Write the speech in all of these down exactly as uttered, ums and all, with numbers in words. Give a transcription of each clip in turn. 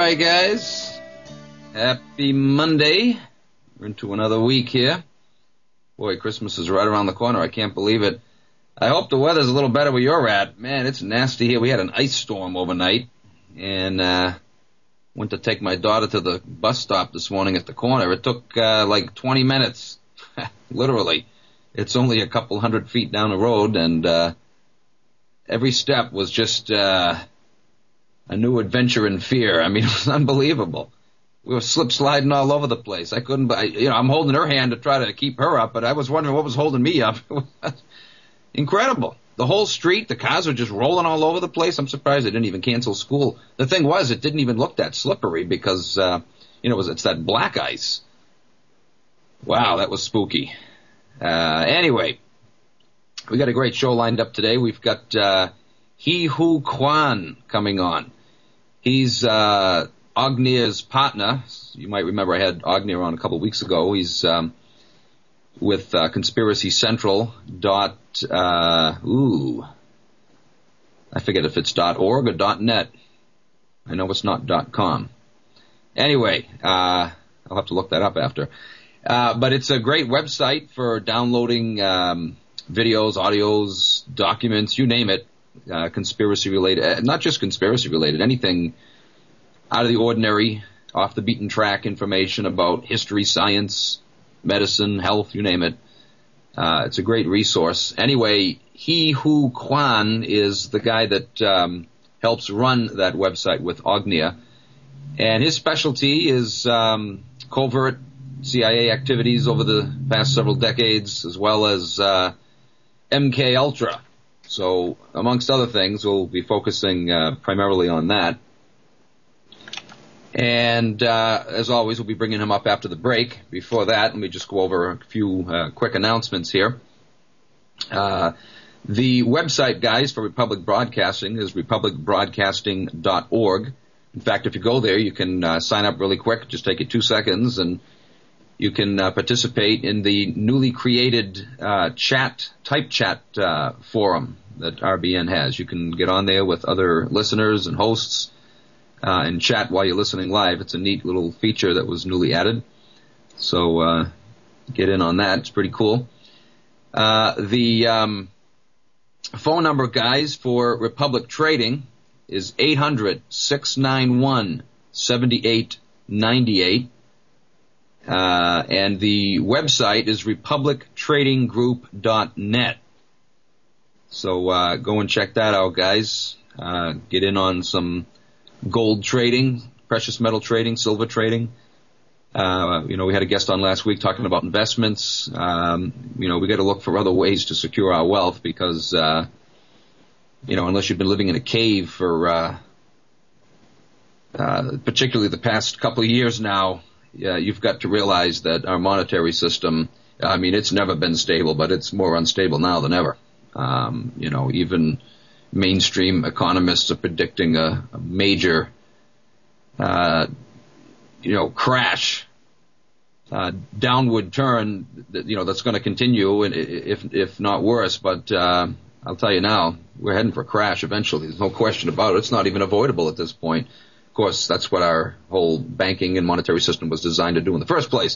right, guys. Happy Monday. We're into another week here. Boy, Christmas is right around the corner. I can't believe it. I hope the weather's a little better where you're at. Man, it's nasty here. We had an ice storm overnight, and uh went to take my daughter to the bus stop this morning at the corner. It took uh, like twenty minutes, literally. It's only a couple hundred feet down the road, and uh every step was just uh a new adventure in fear. I mean, it was unbelievable. We were slip sliding all over the place. I couldn't, I, you know, I'm holding her hand to try to keep her up, but I was wondering what was holding me up. Incredible. The whole street, the cars were just rolling all over the place. I'm surprised they didn't even cancel school. The thing was, it didn't even look that slippery because, uh, you know, it was, it's that black ice. Wow, that was spooky. Uh, anyway, we got a great show lined up today. We've got, uh, He Hu Kwan coming on. He's, uh, Agnir's partner. You might remember I had Agnir on a couple of weeks ago. He's, um, with, uh, Conspiracy Central dot, uh, ooh, I forget if it's dot org or dot net. I know it's not dot com. Anyway, uh, I'll have to look that up after. Uh, but it's a great website for downloading, um, videos, audios, documents, you name it, uh, conspiracy related, not just conspiracy related, anything out of the ordinary, off the beaten track information about history, science, medicine, health, you name it. Uh, it's a great resource. Anyway, He Hu Kwan is the guy that um, helps run that website with Agnir. And his specialty is um, covert C I A activities over the past several decades, as well as uh, M K Ultra. So, amongst other things, we'll be focusing uh, primarily on that. And, uh, as always, we'll be bringing him up after the break. Before that, let me just go over a few, uh, quick announcements here. Uh, the website, guys, for Republic Broadcasting is republic broadcasting dot org. In fact, if you go there, you can, uh, sign up really quick. Just take you two seconds and you can, uh, participate in the newly created, uh, chat, type chat, uh, forum that R B N has. You can get on there with other listeners and hosts, Uh, and chat while you're listening live. It's a neat little feature that was newly added. So, uh, get in on that. It's pretty cool. Uh, the, um, phone number, guys, for Republic Trading is eight hundred, six nine one, seven eight nine eight. Uh, and the website is republic trading group dot net. So, uh, go and check that out, guys. Uh, get in on some gold trading, precious metal trading, silver trading. Uh, you know, we had a guest on last week talking about investments. Um, you know, we got to look for other ways to secure our wealth because, uh, you know, unless you've been living in a cave for, uh, uh, particularly the past couple of years now, uh, you've got to realize that our monetary system, I mean, it's never been stable, but it's more unstable now than ever. Um, you know, even mainstream economists are predicting a, a major, uh, you know, crash, uh, downward turn, that, you know, that's going to continue, and if if not worse. But uh, I'll tell you now, we're heading for a crash eventually. There's no question about it. It's not even avoidable at this point. Of course, that's what our whole banking and monetary system was designed to do in the first place.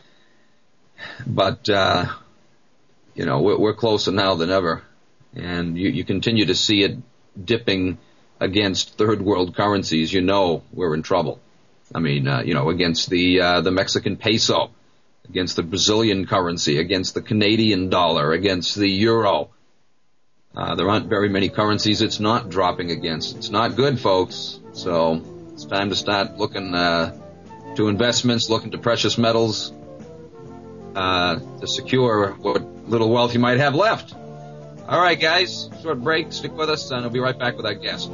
But uh, you know, we're, we're closer now than ever. And you, you continue to see it dipping against third world currencies. You know we're in trouble. I mean, uh, you know, against the uh, the Mexican peso, against the Brazilian currency, against the Canadian dollar, against the euro. Uh, there aren't very many currencies it's not dropping against. It's not good, folks. So it's time to start looking uh, to investments, looking to precious metals uh, to secure what little wealth you might have left. All right, guys, short break. Stick with us, and we'll be right back with our guest.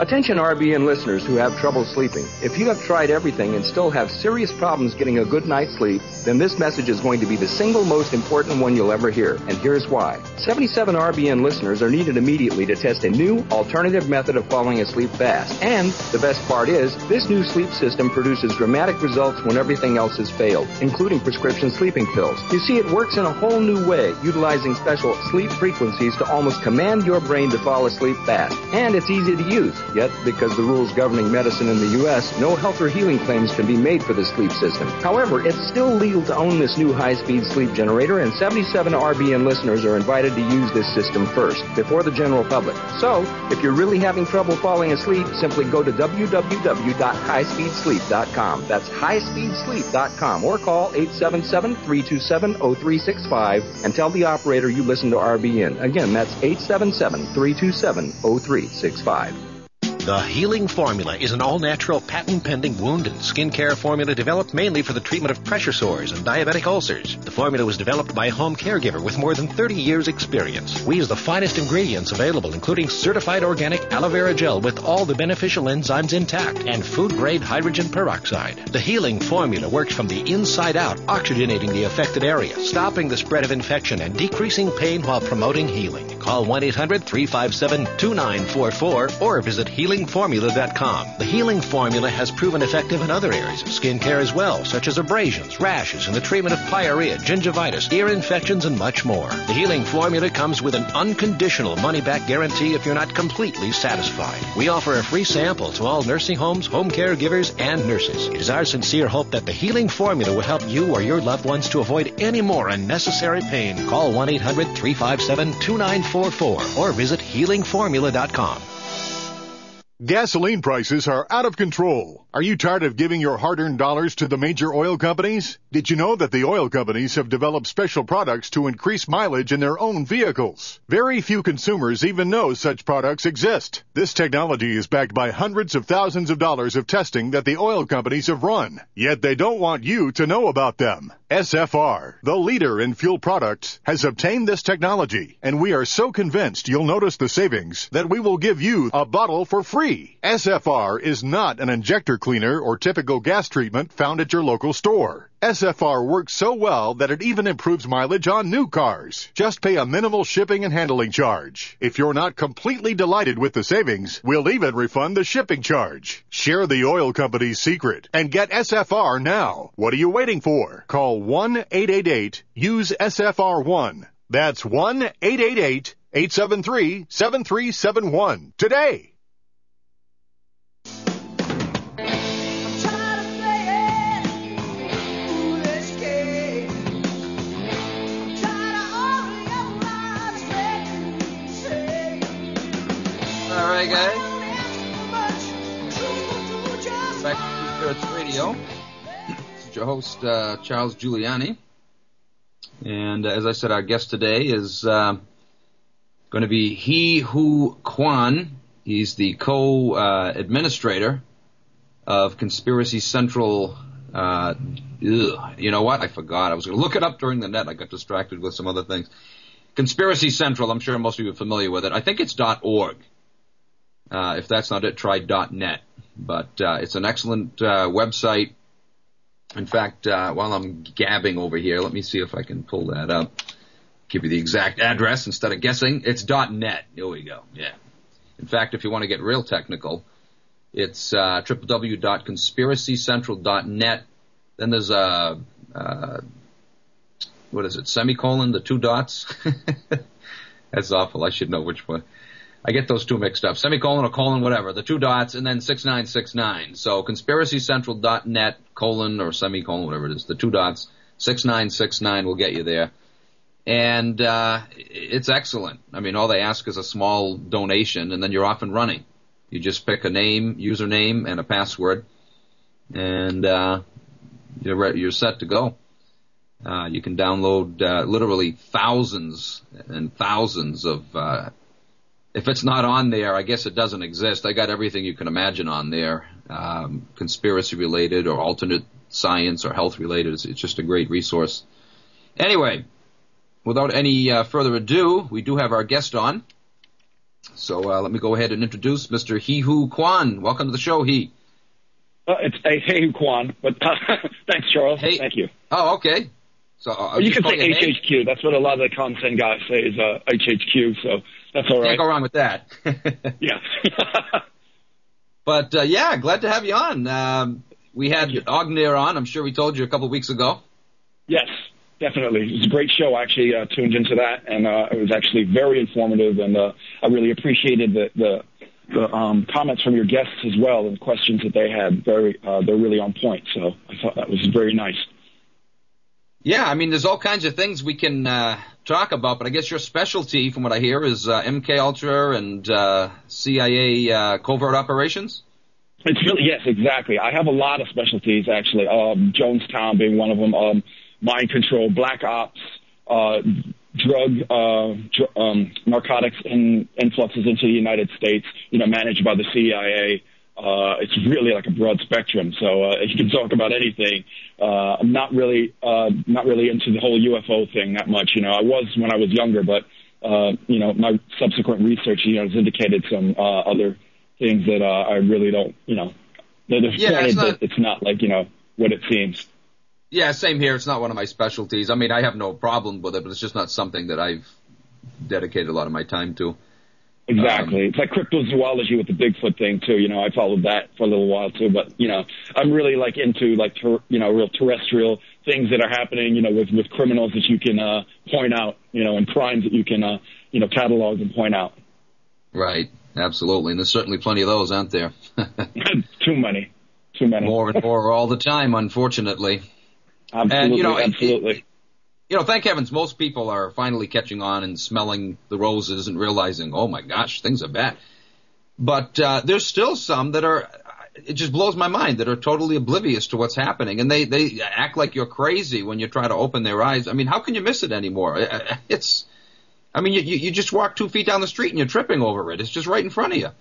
Attention R B N listeners who have trouble sleeping. If you have tried everything and still have serious problems getting a good night's sleep, then this message is going to be the single most important one you'll ever hear. And here's why. seventy-seven R B N listeners are needed immediately to test a new alternative method of falling asleep fast. And the best part is, this new sleep system produces dramatic results when everything else has failed, including prescription sleeping pills. You see, it works in a whole new way, utilizing special sleep frequencies to almost command your brain to fall asleep fast. And it's easy to use. Yet, because the rules governing medicine in the U S, no health or healing claims can be made for the sleep system. However, it's still legal to own this new high-speed sleep generator, and seventy-seven R B N listeners are invited to use this system first, before the general public. So, if you're really having trouble falling asleep, simply go to w w w dot high speed sleep dot com. That's high speed sleep dot com, or call eight seven seven, three two seven, zero three six five and tell the operator you listen to R B N. Again, that's eight seven seven, three two seven, zero three six five. The Healing Formula is an all-natural, patent-pending wound and skin care formula developed mainly for the treatment of pressure sores and diabetic ulcers. The formula was developed by a home caregiver with more than thirty years' experience. We use the finest ingredients available, including certified organic aloe vera gel with all the beneficial enzymes intact and food-grade hydrogen peroxide. The Healing Formula works from the inside out, oxygenating the affected area, stopping the spread of infection, and decreasing pain while promoting healing. Call one eight hundred, three five seven, two nine four four or visit healing formula dot com. The Healing Formula has proven effective in other areas of skin care as well, such as abrasions, rashes, and the treatment of pyorrhea, gingivitis, ear infections, and much more. The Healing Formula comes with an unconditional money-back guarantee if you're not completely satisfied. We offer a free sample to all nursing homes, home caregivers, and nurses. It is our sincere hope that the Healing Formula will help you or your loved ones to avoid any more unnecessary pain. Call one eight hundred, three five seven, two nine four four or visit healing formula dot com. Gasoline prices are out of control. Are you tired of giving your hard-earned dollars to the major oil companies? Did you know that the oil companies have developed special products to increase mileage in their own vehicles? Very few consumers even know such products exist. This technology is backed by hundreds of thousands of dollars of testing that the oil companies have run. Yet they don't want you to know about them. S F R, the leader in fuel products, has obtained this technology, and we are so convinced you'll notice the savings that we will give you a bottle for free. S F R is not an injector cleaner or typical gas treatment found at your local store. S F R works so well that it even improves mileage on new cars. Just pay a minimal shipping and handling charge. If you're not completely delighted with the savings, we'll even refund the shipping charge. Share the oil company's secret and get S F R now. What are you waiting for? Call one eight eight eight, use S F R one. That's one eight eight eight, eight seven three, seven three seven one today. All right, guys. Back to Two-Thirds Radio. This is your host, uh, Charles Giuliani. And uh, as I said, our guest today is uh, going to be He Hu Kwan. He's the co-administrator uh, of Conspiracy Central. Uh, ugh, you know what? I forgot. I was going to look it up during the net. I got distracted with some other things. Conspiracy Central, I'm sure most of you are familiar with it. I think it's .org. Uh, if that's not it, try .net. But uh, it's an excellent uh, website. In fact, uh, while I'm gabbing over here, let me see if I can pull that up. Give you the exact address instead of guessing. It's .net. Here we go. Yeah. In fact, if you want to get real technical, it's uh, w w w dot conspiracy central dot net. Then there's a, uh, what is it, semicolon, the two dots? That's awful. I should know which one. I get those two mixed up. Semicolon or colon, whatever. The two dots, and then six nine six nine. So conspiracy central dot net, colon, or semicolon, whatever it is. The two dots, six nine six nine will get you there. And uh it's excellent. I mean, all they ask is a small donation, and then you're off and running. You just pick a name, username, and a password, and uh you're re- you're set to go. Uh You can download uh, literally thousands and thousands of uh if it's not on there, I guess it doesn't exist. I got everything you can imagine on there, um, conspiracy-related or alternate science or health-related. It's, it's just a great resource. Anyway, without any uh, further ado, we do have our guest on. So uh, let me go ahead and introduce Mister He Hu Kwan. Welcome to the show, He. Uh, it's a Hey Hu Kwan, but uh, thanks, Charles. Hey. Thank you. Oh, okay. So uh, you can say H H H Q. That's what a lot of the content guys say is uh, H H Q, so that's all right. Can't go wrong with that. Yeah. But, uh, yeah, glad to have you on. Um, we had Ognir on. I'm sure we told you a couple of weeks ago. Yes, definitely. It was a great show. I actually uh, tuned into that, and uh, it was actually very informative, and uh, I really appreciated the, the, the um, comments from your guests as well and questions that they had. Very, uh, they're really on point, so I thought that was very nice. Yeah, I mean, there's all kinds of things we can uh, talk about, but I guess your specialty, from what I hear, is uh, M K Ultra and uh, C I A uh, covert operations? It's really, yes, exactly. I have a lot of specialties, actually, um, Jonestown being one of them, um, mind control, black ops, uh, drug, uh, dr- um, narcotics in, influxes into the United States, you know, managed by the C I A. Uh, it's really like a broad spectrum, so uh, you can talk about anything. Uh, I'm not really, uh, not really into the whole U F O thing that much. You know, I was when I was younger, but uh, you know, my subsequent research, you know, has indicated some uh, other things that uh, I really don't, you know, that have yeah, pointed it's not, that it's not like, you know, what it seems. Yeah, same here. It's not one of my specialties. I mean, I have no problem with it, but it's just not something that I've dedicated a lot of my time to. Exactly. Um, it's like cryptozoology with the Bigfoot thing too. You know, I followed that for a little while too, but you know, I'm really like into like, ter- you know, real terrestrial things that are happening, you know, with, with criminals that you can, uh, point out, you know, and crimes that you can, uh, you know, catalog and point out. Right. Absolutely. And there's certainly plenty of those, aren't there? Too many. Too many. More and more all the time, unfortunately. Absolutely. And, you know, absolutely. It, You know, thank heavens, most people are finally catching on and smelling the roses and realizing, oh my gosh, things are bad. But uh, there's still some that are, it just blows my mind, that are totally oblivious to what's happening. And they, they act like you're crazy when you try to open their eyes. I mean, how can you miss it anymore? It's, I mean, you, you just walk two feet down the street and you're tripping over it. It's just right in front of you.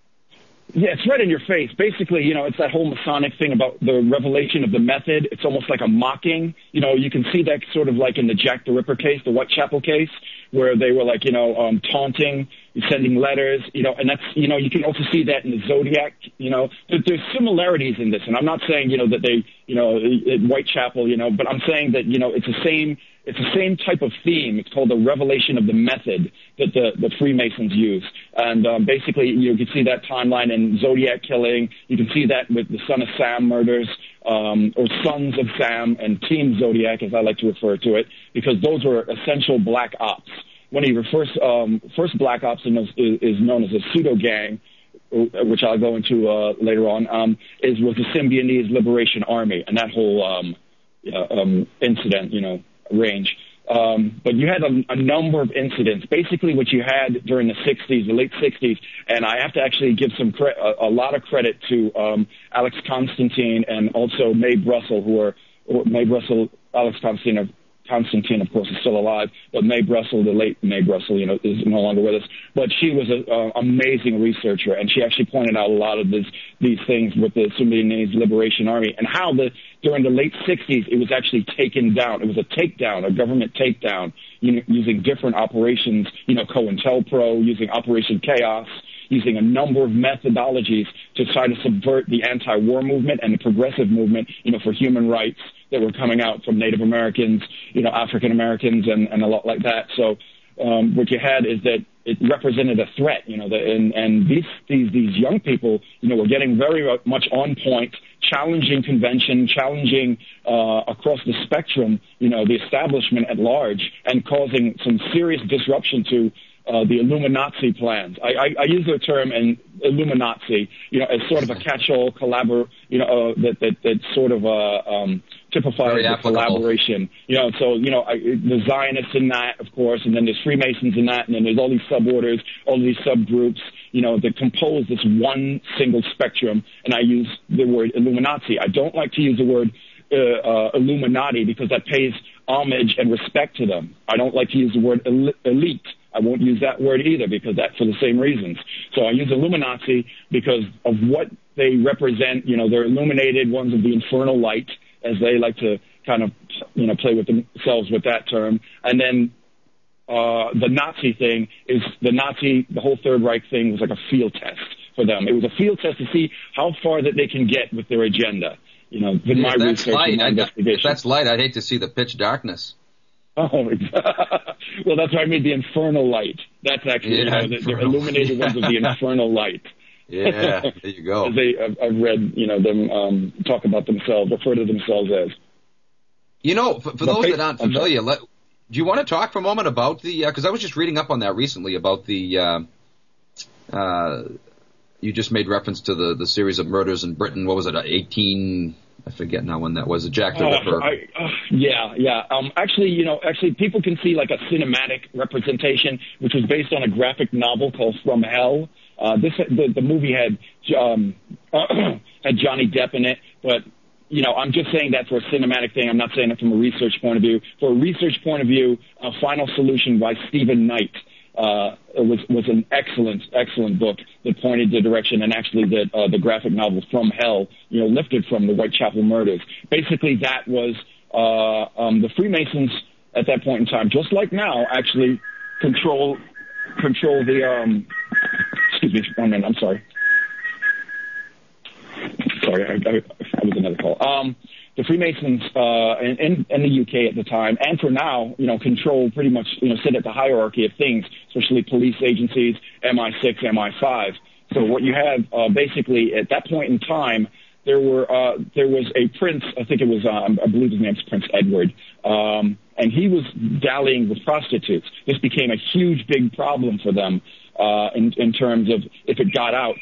Yeah, it's right in your face. Basically, you know, it's that whole Masonic thing about the revelation of the method. It's almost like a mocking. You know, you can see that sort of like in the Jack the Ripper case, the Whitechapel case, where they were like, you know, um, taunting, sending letters, you know, and that's, you know, you can also see that in the Zodiac, you know, there, there's similarities in this. And I'm not saying, you know, that they, you know, at Whitechapel, you know, but I'm saying that, you know, it's the same, it's the same type of theme. It's called the revelation of the method that the, the Freemasons use. And um, basically, you can see that timeline in Zodiac killing. You can see that with the Son of Sam murders, um, or Sons of Sam and Team Zodiac, as I like to refer to it, because those were essential black ops. One of your first, um, first black ops is, is known as a pseudo gang, which I'll go into uh, later on, um, is was the Symbionese Liberation Army and that whole um, uh, um, incident, you know, range. Um, but you had a, a number of incidents. Basically, what you had during the sixties, the late sixties, and I have to actually give some cre- a, a lot of credit to um, Alex Constantine and also Mae Brussel, who are or Mae Brussel, Alex Constantine. Constantine, of course, is still alive, but Mae Brussel, the late Mae Brussel, you know, is no longer with us. But she was an uh, amazing researcher, and she actually pointed out a lot of this, these things with the Symbionese Liberation Army and how the during the late sixties it was actually taken down. It was a takedown, a government takedown, you know, using different operations, you know, COINTELPRO, using Operation Chaos, using a number of methodologies to try to subvert the anti-war movement and the progressive movement, you know, for human rights that were coming out from Native Americans, you know, African Americans, and, and a lot like that. So um, what you had is that it represented a threat, you know, the, and, and these, these these young people, you know, were getting very much on point, challenging convention, challenging uh, across the spectrum, you know, the establishment at large, and causing some serious disruption to Uh, the Illuminati plans. I, I, I use the term in Illuminati, you know, as sort of a catch-all collabor, you know, uh, that, that, that sort of, uh, um, typifies the collaboration. You know, so, you know, I, the Zionists in that, of course, and then there's Freemasons in that, and then there's all these suborders, all these subgroups, you know, that compose this one single spectrum, and I use the word Illuminati. I don't like to use the word uh, uh, Illuminati because that pays homage and respect to them. I don't like to use the word el- elite. I won't use that word either because that for the same reasons. So I use Illuminati because of what they represent. You know, they're illuminated ones of the infernal light, as they like to kind of, you know, play with themselves with that term. And then uh, the Nazi thing is the Nazi, the whole Third Reich thing was like a field test for them. It was a field test to see how far that they can get with their agenda. You know, in my that's research, and my light. investigation. If that's light, I'd hate to see the pitch darkness. Oh, well, that's why I made the infernal light. That's actually, Yeah, you know, the, the infernal. illuminated ones of the infernal light. Yeah, there you go. As they, I've, I've read, you know, them um, talk about themselves, refer to themselves as. You know, for, for But those pay- that aren't I'm sorry. familiar, let, do you want to talk for a moment about the, because I was just reading up on that recently about the, uh, uh, you just made reference to the, the series of murders in Britain. What was it, uh, eighteen, I forget now when that was, a Jack the Oh, Ripper. I, uh, yeah, yeah. Um, actually, you know, actually, people can see like a cinematic representation, which was based on a graphic novel called From Hell. Uh, this the, the movie had um, had Johnny Depp in it, but you know, I'm just saying that for a cinematic thing. I'm not saying it from a research point of view. For a research point of view, uh, Final Solution by Stephen Knight uh, was was an excellent, excellent book that pointed the direction, and actually that uh, the graphic novel From Hell, you know, lifted from the Whitechapel murders. Basically, that was uh, um, the Freemasons at that point in time, just like now, actually control control the. Um, excuse me, one minute. I'm sorry. Sorry, I, I, I was another call. Um, the Freemasons uh, in, in, in the U K at the time, and for now, you know, control pretty much, you know, sit at the hierarchy of things, especially police agencies, M I six, M I five. So what you have uh, basically at that point in time, there were uh, there was a prince, I think it was, um, I believe his name's Prince Edward, um, and he was dallying with prostitutes. This became a huge, big problem for them uh, in, in terms of if it got out.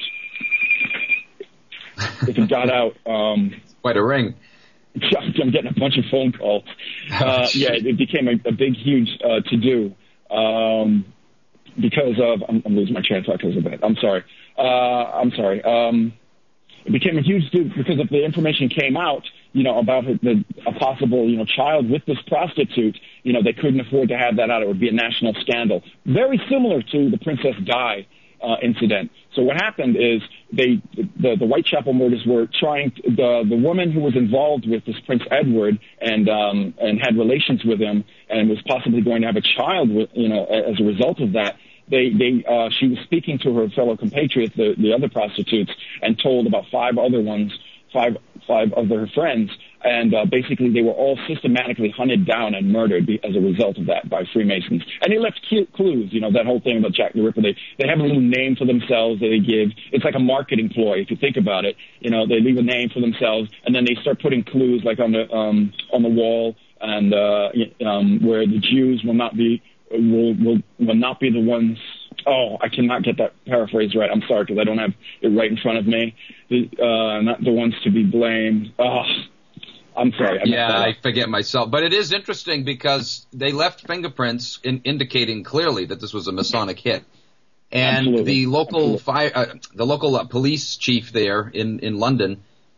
If it got out, um, Quite a ring. I'm getting a bunch of phone calls. Uh, yeah, it became a, a big, huge uh, to-do um, because of. I'm, I'm losing my train of thought because of that. I'm sorry. Uh, I'm sorry. Um, it became a huge to-do because if the information came out, you know, about the, a possible, you know, child with this prostitute, you know, they couldn't afford to have that out. It would be a national scandal. Very similar to the Princess Di uh, incident. So what happened is they, the, the Whitechapel murders were trying to, the, the woman who was involved with this Prince Edward and, um, and had relations with him and was possibly going to have a child with, you know, as a result of that. They, they, uh, she was speaking to her fellow compatriots, the, the other prostitutes, and told about five other ones, five, five of her friends, and uh, basically they were all systematically hunted down and murdered be, as a result of that by Freemasons. And they left clues, you know, that whole thing about Jack the Ripper. They they have a little name for themselves that they give. It's like a marketing ploy, if you think about it. You know, they leave a name for themselves, and then they start putting clues like on the um, on the wall, and uh, um, where the Jews will not be will will will not be the ones. Oh, I cannot get that paraphrase right. I'm sorry because I don't have it right in front of me. The, uh, not the ones to be blamed. Oh, I'm sorry. I yeah, I forget myself. But it is interesting because they left fingerprints in, indicating clearly that this was a Masonic hit. And Absolutely. the local Absolutely. fire, uh, the local uh, police chief there in, in London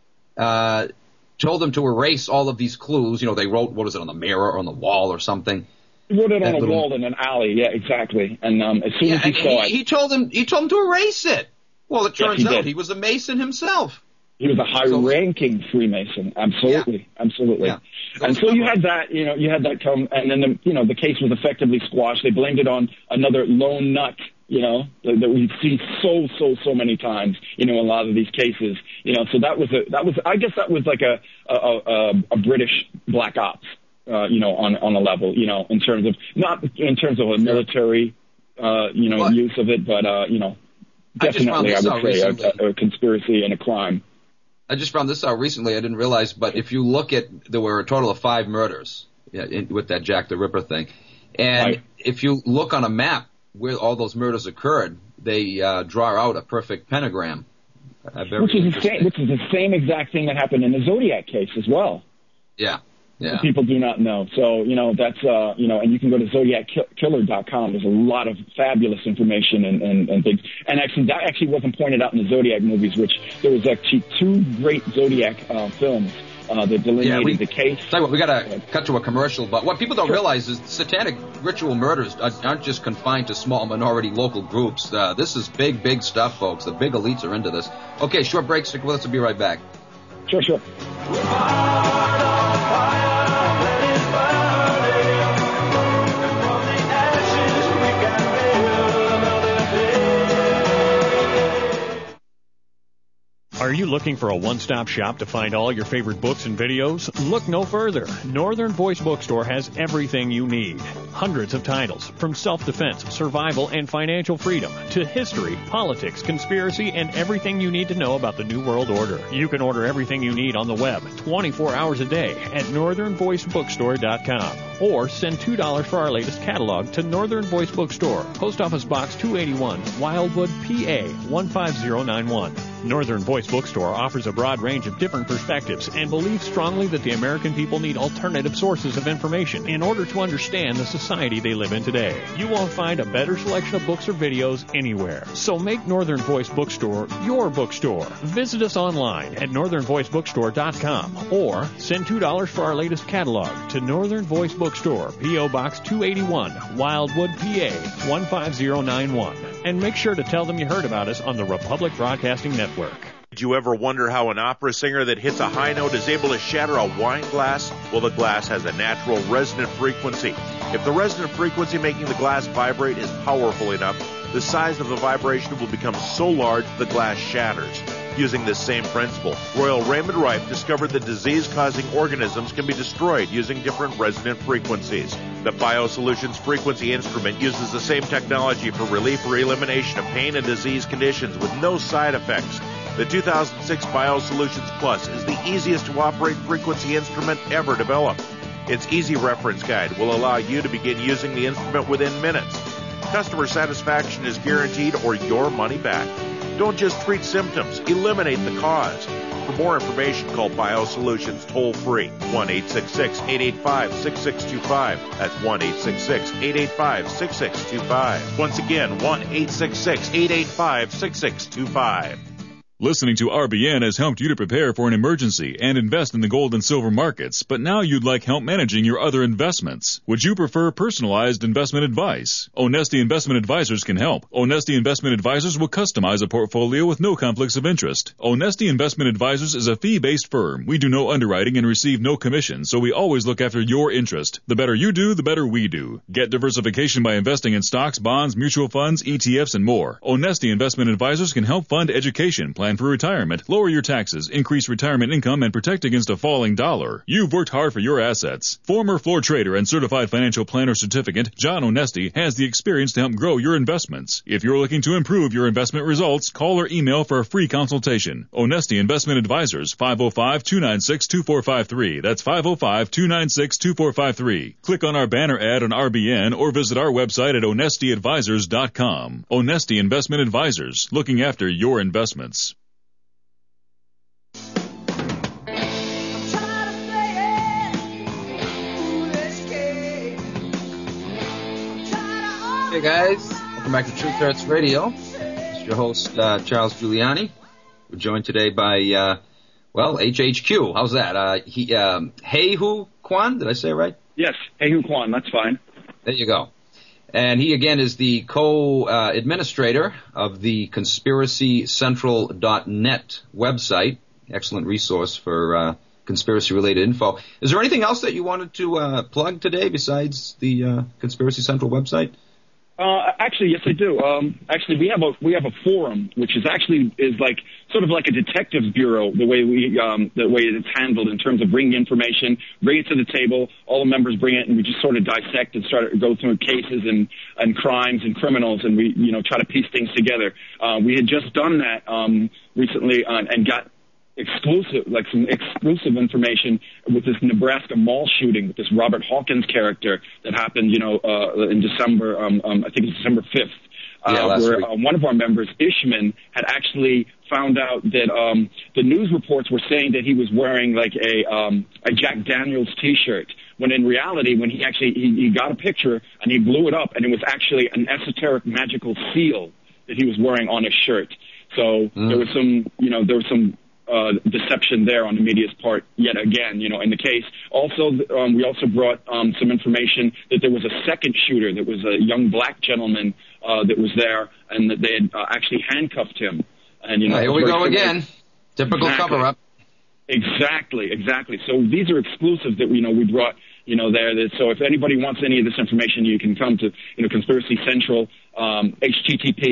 uh, told them to erase all of these clues. You know, they wrote, what was it, on the mirror or on the wall or something. He wrote it That on a little- wall in an alley. Yeah, exactly. And um, as soon Yeah, as he and saw he, it, he told him he told him to erase it. Well, it Yes, turns he out did. he was a Mason himself. he was a high-ranking Freemason. Absolutely, absolutely. Yeah. And so you had that, you know, you had that come, and then the, you know, the case was effectively squashed. They blamed it on another lone nut, you know, that, that we see so, so, so many times, you know, in a lot of these cases, you know. So that was a, that was, I guess, that was like a, a, a, a British black ops, uh, you know, on on a level, you know, in terms of not in terms of a military, uh, you know, What? use of it, but uh, you know, I just found definitely, I, this out would say recently. a, a conspiracy and a crime. I just found this out recently. I didn't realize, but if you look at, there were a total of five murders yeah, in, with that Jack the Ripper thing. And Right. if you look on a map where all those murders occurred, they uh, draw out a perfect pentagram. Uh, very Which is the interesting. same, which is the same exact thing that happened in the Zodiac case as well. Yeah, yeah. People do not know. So, you know, that's, uh, you know, and you can go to zodiac killer dot com. There's a lot of fabulous information and, and, and things. And actually, that actually wasn't pointed out in the Zodiac movies, which there was actually two great Zodiac uh, films uh, that delineated Yeah, we- the case. Tell you what, we got to cut to a commercial, but what people don't realize is satanic ritual murders aren't just confined to small minority local groups. Uh, this is big, big stuff, folks. The big elites are into this. Okay, short break. Stick with us. We'll be right back. Sure, sure. Fire, let it burn. From the ashes Are you looking for a one-stop shop to find all your favorite books and videos? Look no further. Northern Voice Bookstore has everything you need. Hundreds of titles, from self-defense, survival, and financial freedom, to history, politics, conspiracy, and everything you need to know about the New World Order. You can order everything you need on the web twenty-four hours a day at northern voice bookstore dot com. Or send two dollars for our latest catalog to Northern Voice Bookstore, Post Office Box two eighty-one, Wildwood, P A one five zero nine one. Northern Voice Bookstore offers a broad range of different perspectives and believes strongly that the American people need alternative sources of information in order to understand the society they live in today. You won't find a better selection of books or videos anywhere. So make Northern Voice Bookstore your bookstore. Visit us online at northern voice bookstore dot com or send two dollars for our latest catalog to Northern Voice Bookstore, P O Box two eighty-one, Wildwood, P A one five zero nine one. And make sure to tell them you heard about us on the Republic Broadcasting Network. Did you ever wonder how an opera singer that hits a high note is able to shatter a wine glass? Well, the glass has a natural resonant frequency. If the resonant frequency making the glass vibrate is powerful enough, the size of the vibration will become so large the glass shatters. Using this same principle, Royal Raymond Rife discovered that disease-causing organisms can be destroyed using different resonant frequencies. The BioSolutions Frequency Instrument uses the same technology for relief or elimination of pain and disease conditions with no side effects. The two thousand six BioSolutions Plus is the easiest to operate frequency instrument ever developed. Its easy reference guide will allow you to begin using the instrument within minutes. Customer satisfaction is guaranteed or your money back. Don't just treat symptoms, eliminate the cause. For more information, call BioSolutions toll-free, one eight six six, eight eight five, six six two five. That's one eight six six, eight eight five, six six two five. Once again, one eight six six, eight eight five, six six two five. Listening to R B N has helped you to prepare for an emergency and invest in the gold and silver markets, but now you'd like help managing your other investments. Would you prefer personalized investment advice? Onesti Investment Advisors can help. Onesti Investment Advisors will customize a portfolio with no conflicts of interest. Onesti Investment Advisors is a fee-based firm. We do no underwriting and receive no commission, so we always look after your interest. The better you do, the better we do. Get diversification by investing in stocks, bonds, mutual funds, E T Fs, and more. Onesti Investment Advisors can help fund education, plan for retirement, lower your taxes, increase retirement income, and protect against a falling dollar. You've worked hard for your assets. Former floor trader and certified financial planner certificate, John Onesti, has the experience to help grow your investments. If you're looking to improve your investment results, call or email for a free consultation. Onesti Investment Advisors, five oh five, two nine six, two four five three. That's five oh five, two nine six, two four five three. Click on our banner ad on R B N or visit our website at onesti advisors dot com. Onesti Investment Advisors, looking after your investments. Hey guys, welcome back to Truth Hurts Radio. It's your host, uh, Charles Giuliani. We're joined today by, uh, well, H H Q. How's that? Uh, he, um, Hei-Hu Kwan, did I say it right? Yes, Hei-Hu Kwan, that's fine. There you go. And he, again, is the co-administrator uh, of the conspiracy central dot net website. Excellent resource for uh, conspiracy-related info. Is there anything else that you wanted to uh, plug today besides the uh, Conspiracy Central website? Uh, actually, yes, I do. Um, actually, we have a we have a forum, which is actually is like sort of like a detectives bureau. The way we um, the way it's handled in terms of bringing information, bring it to the table. All the members bring it, and we just sort of dissect and start to go through cases and and crimes and criminals, and we you know try to piece things together. Uh, we had just done that um, recently uh, and got exclusive, like some exclusive information with this Nebraska mall shooting with this Robert Hawkins character that happened, you know, uh, in December, um, um, I think it's December fifth, uh, yeah, where uh, one of our members, Ishman, had actually found out that um, the news reports were saying that he was wearing like a, um, a Jack Daniels T-shirt, when in reality, when he actually, he, he got a picture and he blew it up, and it was actually an esoteric magical seal that he was wearing on his shirt. So mm. there was some, you know, there was some Uh, deception there on the media's part yet again, you know, in the case. Also, um, we also brought um, some information that there was a second shooter that was a young black gentleman uh, that was there, and that they had uh, actually handcuffed him. And you know, here we go again. Typical exactly. cover-up. Exactly, exactly. So these are exclusives that you know we brought, you know, there. That, so if anybody wants any of this information, you can come to you know Conspiracy Central, um, H T T P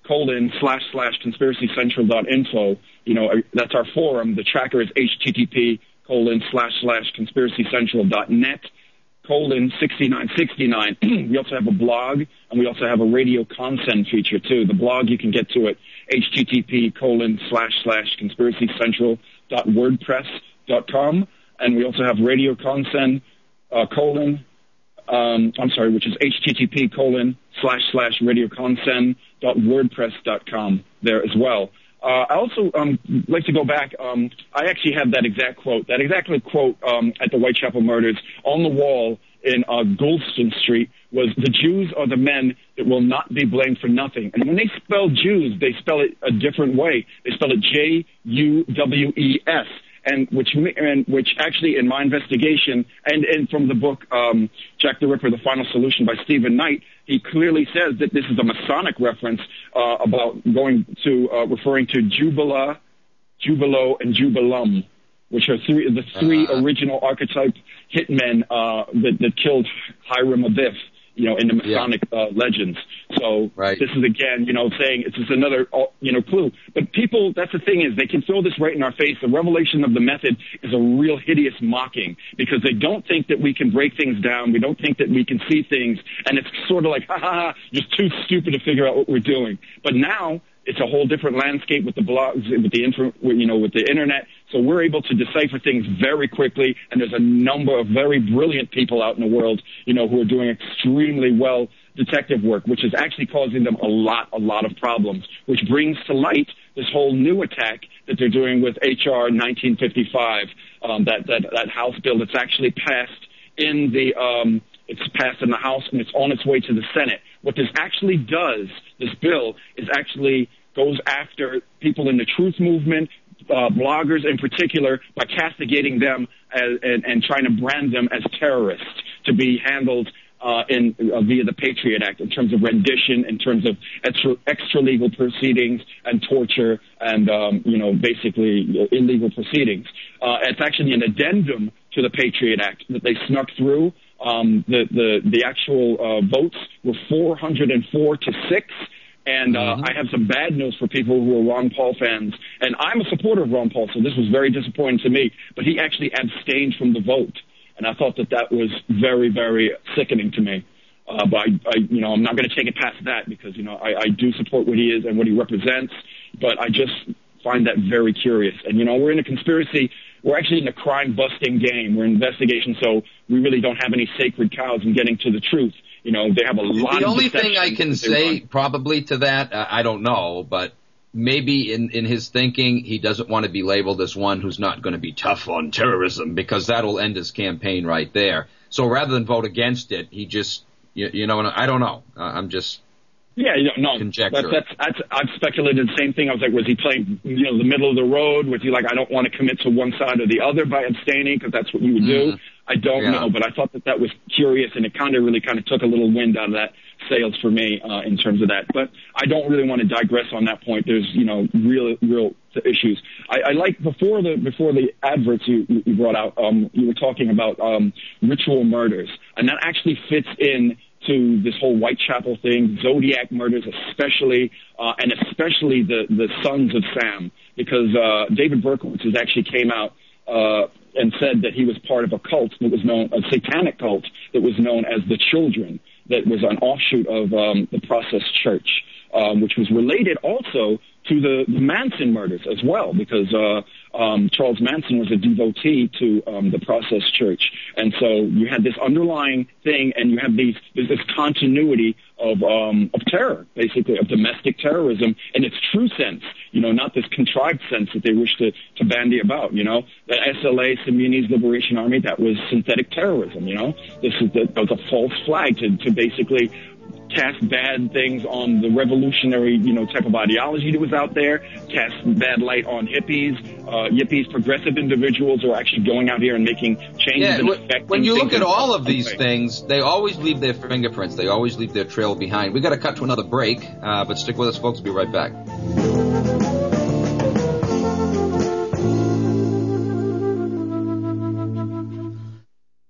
colon slash slash conspiracy central dot info. You know, that's our forum. The tracker is http colon slash slash conspiracy central dot net colon sixty-nine sixty-nine. We also have a blog, and we also have a radio consent feature too. The blog you can get to at http colon slash slash conspiracy central dot wordpress dot com, and we also have radio consent uh, colon um, I'm sorry, which is http colon slash slash radio consent dot wordpress dot com there as well. Uh, I also um, like to go back. Um, I actually have that exact quote, that exact quote um, at the Whitechapel murders on the wall in uh, Goulston Street was, "The Jews are the men that will not be blamed for nothing." And when they spell Jews, they spell it a different way. They spell it J U W E S. And which, and which actually, in my investigation, and, and from the book um, Jack the Ripper: The Final Solution by Stephen Knight, he clearly says that this is a Masonic reference uh, about going to uh, referring to Jubila, Jubilo, and Jubilum, which are three the three uh-huh. original archetype hitmen uh, that, that killed Hiram Abiff, you know, in the Masonic yeah. uh, legends. So right. this is, again, you know, saying it's just another, you know, clue. But people, that's the thing is, they can throw this right in our face. The revelation of the method is a real hideous mocking because they don't think that we can break things down. We don't think that we can see things. And it's sort of like, ha ha ha, you're too stupid to figure out what we're doing. But now it's a whole different landscape with the blogs, with the info, you know, with the internet. So we're able to decipher things very quickly, and there's a number of very brilliant people out in the world, you know, who are doing extremely well detective work, which is actually causing them a lot, a lot of problems, which brings to light this whole new attack that they're doing with H R nineteen fifty-five, um, that, that, that House bill that's actually passed in the, um, it's passed in the House and it's on its way to the Senate. What this actually does, this bill, is actually goes after people in the truth movement, uh, bloggers in particular, by castigating them as, and, and trying to brand them as terrorists to be handled uh, in uh, via the Patriot Act in terms of rendition, in terms of extra, extra legal proceedings and torture and, um, you know, basically illegal proceedings. Uh, it's actually an addendum to the Patriot Act that they snuck through. Um, the, the, the actual uh, votes were four hundred four to six. And uh, mm-hmm. I have some bad news for people who are Ron Paul fans. And I'm a supporter of Ron Paul, so this was very disappointing to me. But he actually abstained from the vote. And I thought that that was very, very sickening to me. Uh, but, I, I, you know, I'm not going to take it past that because, you know, I, I do support what he is and what he represents. But I just find that very curious. And, you know, we're in a conspiracy. We're actually in a crime-busting game. We're in investigation, so we really don't have any sacred cows in getting to the truth. You know, they have a lot of The only thing I can say probably to that, uh, I don't know, but maybe in, in his thinking, he doesn't want to be labeled as one who's not going to be tough on terrorism because that'll end his campaign right there. So rather than vote against it, he just, you, you know, I don't know. Uh, I'm just Yeah, you know, no, conjecturing. That's, that's, that's, I've speculated the same thing. I was like, was he playing, you know, the middle of the road? Was he like, I don't want to commit to one side or the other by abstaining because that's what you would mm. do? I don't yeah. know, but I thought that that was curious, and it kind of really kind of took a little wind out of that sails for me uh, in terms of that. But I don't really want to digress on that point. There's, you know, real, real issues. I, I like before the before the adverts you, you brought out, um, you were talking about um, ritual murders, and that actually fits in to this whole Whitechapel thing, Zodiac murders especially, uh, and especially the, the Sons of Sam, because uh, David Berkowitz has actually came out uh, and said that he was part of a cult that was known, a satanic cult that was known as the Children, that was an offshoot of um, the Process Church, um, which was related also to the, the Manson murders as well, because uh, um, Charles Manson was a devotee to um, the Process Church. And so you had this underlying thing, and you have these, there's this continuity of um, of terror, basically, of domestic terrorism in its true sense, you know, not this contrived sense that they wish to, to bandy about, you know. The S L A, Samini's Liberation Army, that was synthetic terrorism, you know. This is the, that was a false flag to, to basically cast bad things on the revolutionary, you know, type of ideology that was out there, cast bad light on hippies, uh, yippies, progressive individuals who are actually going out here and making changes. Yeah, and when, when you look at all of these things, they always leave their fingerprints. They always leave their trail behind. We got to cut to another break, uh, but stick with us, folks. We'll be right back.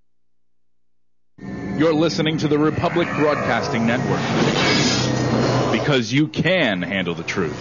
You're listening to the Republic Broadcasting Network. because you can handle the truth.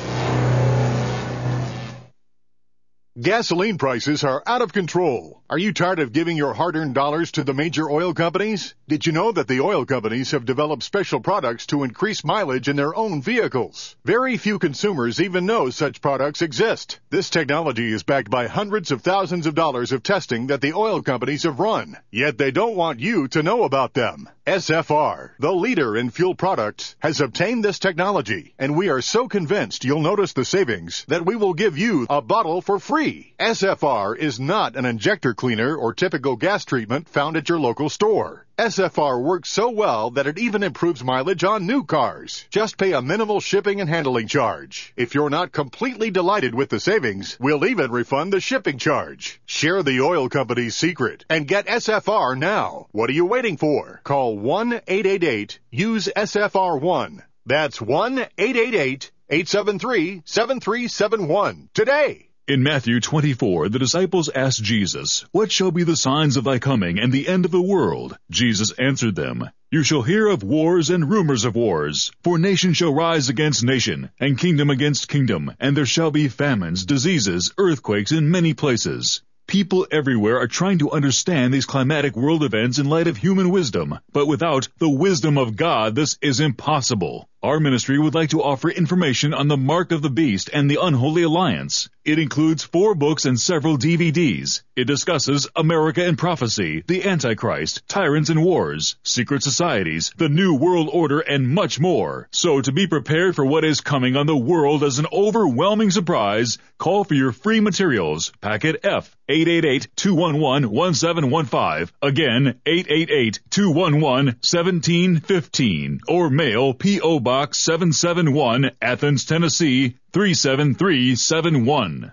Gasoline prices are out of control. Are you tired of giving your hard-earned dollars to the major oil companies? Did you know that the oil companies have developed special products to increase mileage in their own vehicles? Very few consumers even know such products exist. This technology is backed by hundreds of thousands of dollars of testing that the oil companies have run. Yet they don't want you to know about them. S F R, the leader in fuel products, has obtained this technology, and we are so convinced you'll notice the savings that we will give you a bottle for free. S F R is not an injector cleaner or typical gas treatment found at your local store. S F R works so well that it even improves mileage on new cars. Just pay a minimal shipping and handling charge. If you're not completely delighted with the savings, we'll even refund the shipping charge. Share the oil company's secret and get S F R now. What are you waiting for? Call one eight eight eight, use S F R one. That's one eight eight eight, eight seven three, seven three seven one today. In Matthew twenty-four, the disciples asked Jesus, "What shall be the signs of thy coming and the end of the world?" Jesus answered them, "You shall hear of wars and rumors of wars. For nation shall rise against nation, and kingdom against kingdom, and there shall be famines, diseases, earthquakes in many places." People everywhere are trying to understand these climatic world events in light of human wisdom, but without the wisdom of God, this is impossible. Our ministry would like to offer information on the Mark of the Beast and the Unholy Alliance. It includes four books and several D V Ds. It discusses America and Prophecy, the Antichrist, Tyrants and Wars, Secret Societies, the New World Order, and much more. So to be prepared for what is coming on the world as an overwhelming surprise, call for your free materials. Packet F, eight eight eight, two one one, one seven one five. Again, eight eight eight, two one one, one seven one five. Or mail P O Box seven seven one, Athens, Tennessee, three seven three seven one.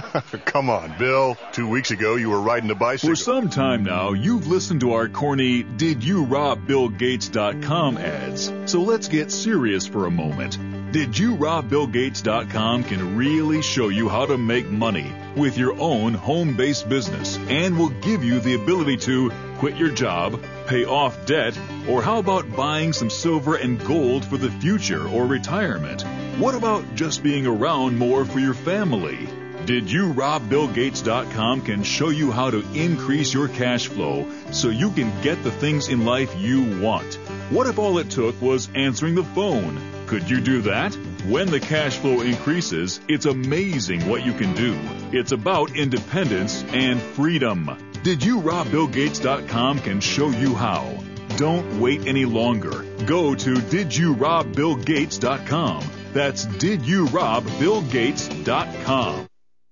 Come on, Bill. Two weeks ago, you were riding a bicycle. For some time now, you've listened to our corny Did You Rob Bill Gates dot com ads. So let's get serious for a moment. Did You Rob Bill Gates dot com can really show you how to make money with your own home-based business and will give you the ability to quit your job, pay off debt, or how about buying some silver and gold for the future or retirement? What about just being around more for your family? Did You Rob Bill Gates dot com can show you how to increase your cash flow so you can get the things in life you want. What if all it took was answering the phone? Could you do that? When the cash flow increases, it's amazing what you can do. It's about independence and freedom. Did You Rob Bill Gates dot com can show you how. Don't wait any longer. Go to Did You Rob Bill Gates dot com. That's Did You Rob Bill Gates dot com.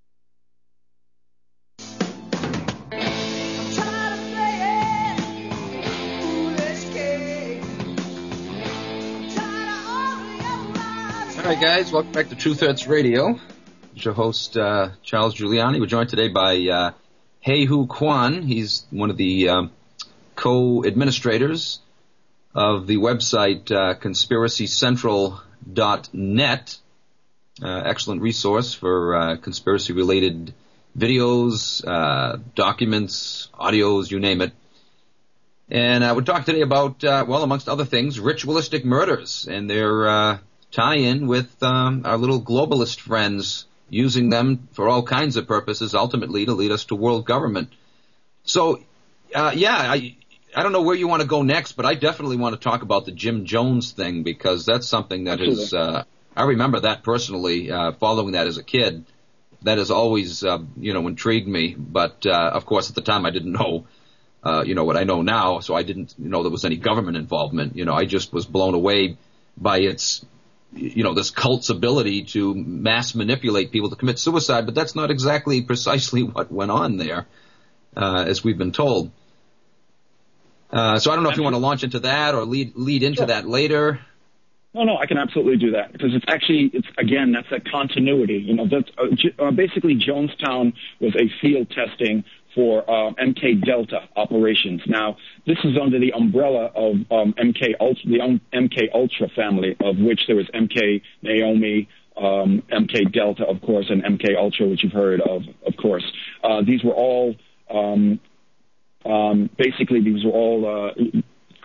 All right, guys, welcome back to Truth Hurts Radio. It's your host, uh, Charles Giuliani. We're joined today by uh, Hei-Hu Kwan. He's one of the uh, co-administrators of the website uh, conspiracy central dot net. Uh, excellent resource for uh, conspiracy-related videos, uh, documents, audios, you name it. And uh, we're talking today about, uh, well, amongst other things, ritualistic murders and their uh, tie-in with um, our little globalist friends, using them for all kinds of purposes, ultimately to lead us to world government. So, uh, yeah, I I don't know where you want to go next, but I definitely want to talk about the Jim Jones thing, because that's something that is, uh, I remember that personally, uh, following that as a kid. That has always, uh, you know, intrigued me. But, uh, of course, at the time I didn't know, uh, you know, what I know now, so I didn't know there was any government involvement. You know, I just was blown away by its, you know, this cult's ability to mass manipulate people to commit suicide, but that's not exactly precisely what went on there, uh, as we've been told. Uh, so I don't know if you want to launch into that or lead lead into Sure. that later. No, no, I can absolutely do that, because it's actually, it's again, that's that continuity. You know, that's, uh, J- uh, basically Jonestown was a field testing for uh, M K Delta operations. Now, this is under the umbrella of um, M K Ultra, the um, M K Ultra family, of which there was M K Naomi, um, M K Delta, of course, and M K Ultra, which you've heard of, of course. Uh, these were all, um, um, basically, these were all uh,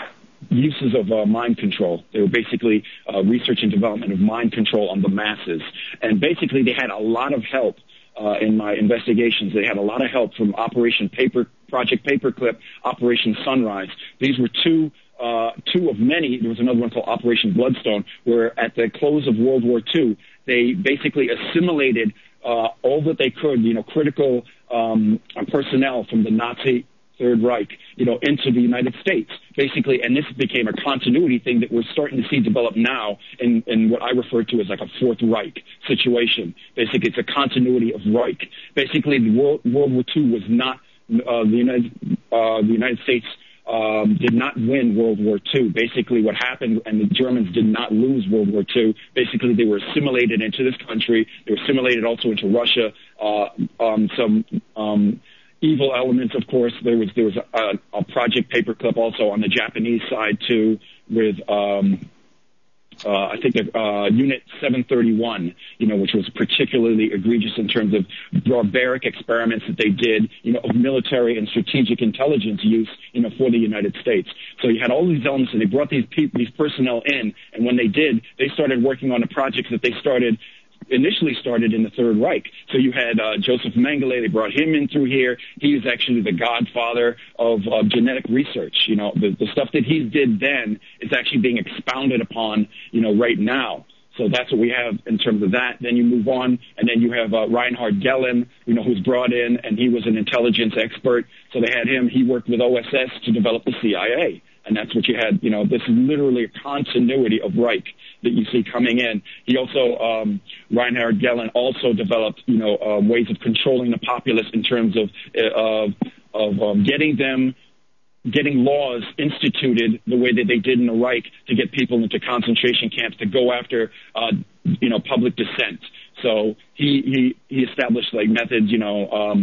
uses of uh, mind control. They were basically uh, research and development of mind control on the masses. And basically they had a lot of help uh, in my investigations. They had a lot of help from Operation Paper, Project Paperclip, Operation Sunrise. These were two Uh, two of many. There was another one called Operation Bloodstone, where at the close of World War Two, they basically assimilated uh, all that they could, you know, critical um, personnel from the Nazi Third Reich, you know, into the United States, basically. And this became a continuity thing that we're starting to see develop now in, in what I refer to as like a Fourth Reich situation. Basically, it's a continuity of Reich. Basically, the World, World War Two was not uh, the United uh, the United States. Um, did not win World War Two. Basically what happened, and the Germans did not lose World War Two. Basically they were assimilated into this country. They were assimilated also into Russia. Uh, um, some um, evil elements, of course. There was there was a, a Project Paperclip also on the Japanese side too, with um, uh, I think uh, Unit seven thirty-one, you know, which was particularly egregious in terms of barbaric experiments that they did, you know, of military and strategic intelligence use, you know, for the United States. So you had all these elements, and they brought these people, these personnel in, and when they did, they started working on the projects that they started initially started in the Third Reich. So you had uh, Joseph Mengele. They brought him in through here. He was actually the godfather of uh, genetic research. You know, the, the stuff that he did then is actually being expounded upon, you know, right now. So that's what we have in terms of that. Then you move on, and then you have uh, Reinhard Gehlen, you know, who's brought in, and he was an intelligence expert. So they had him. He worked with O S S to develop the C I A. And that's what you had, you know, this is literally a continuity of Reich that you see coming in. He also, um, Reinhard Gehlen also developed, you know, uh, ways of controlling the populace in terms of, uh, of um, getting them, getting laws instituted the way that they did in the Reich to get people into concentration camps to go after, uh, you know, public dissent. So he, he, he established like methods, you know, um,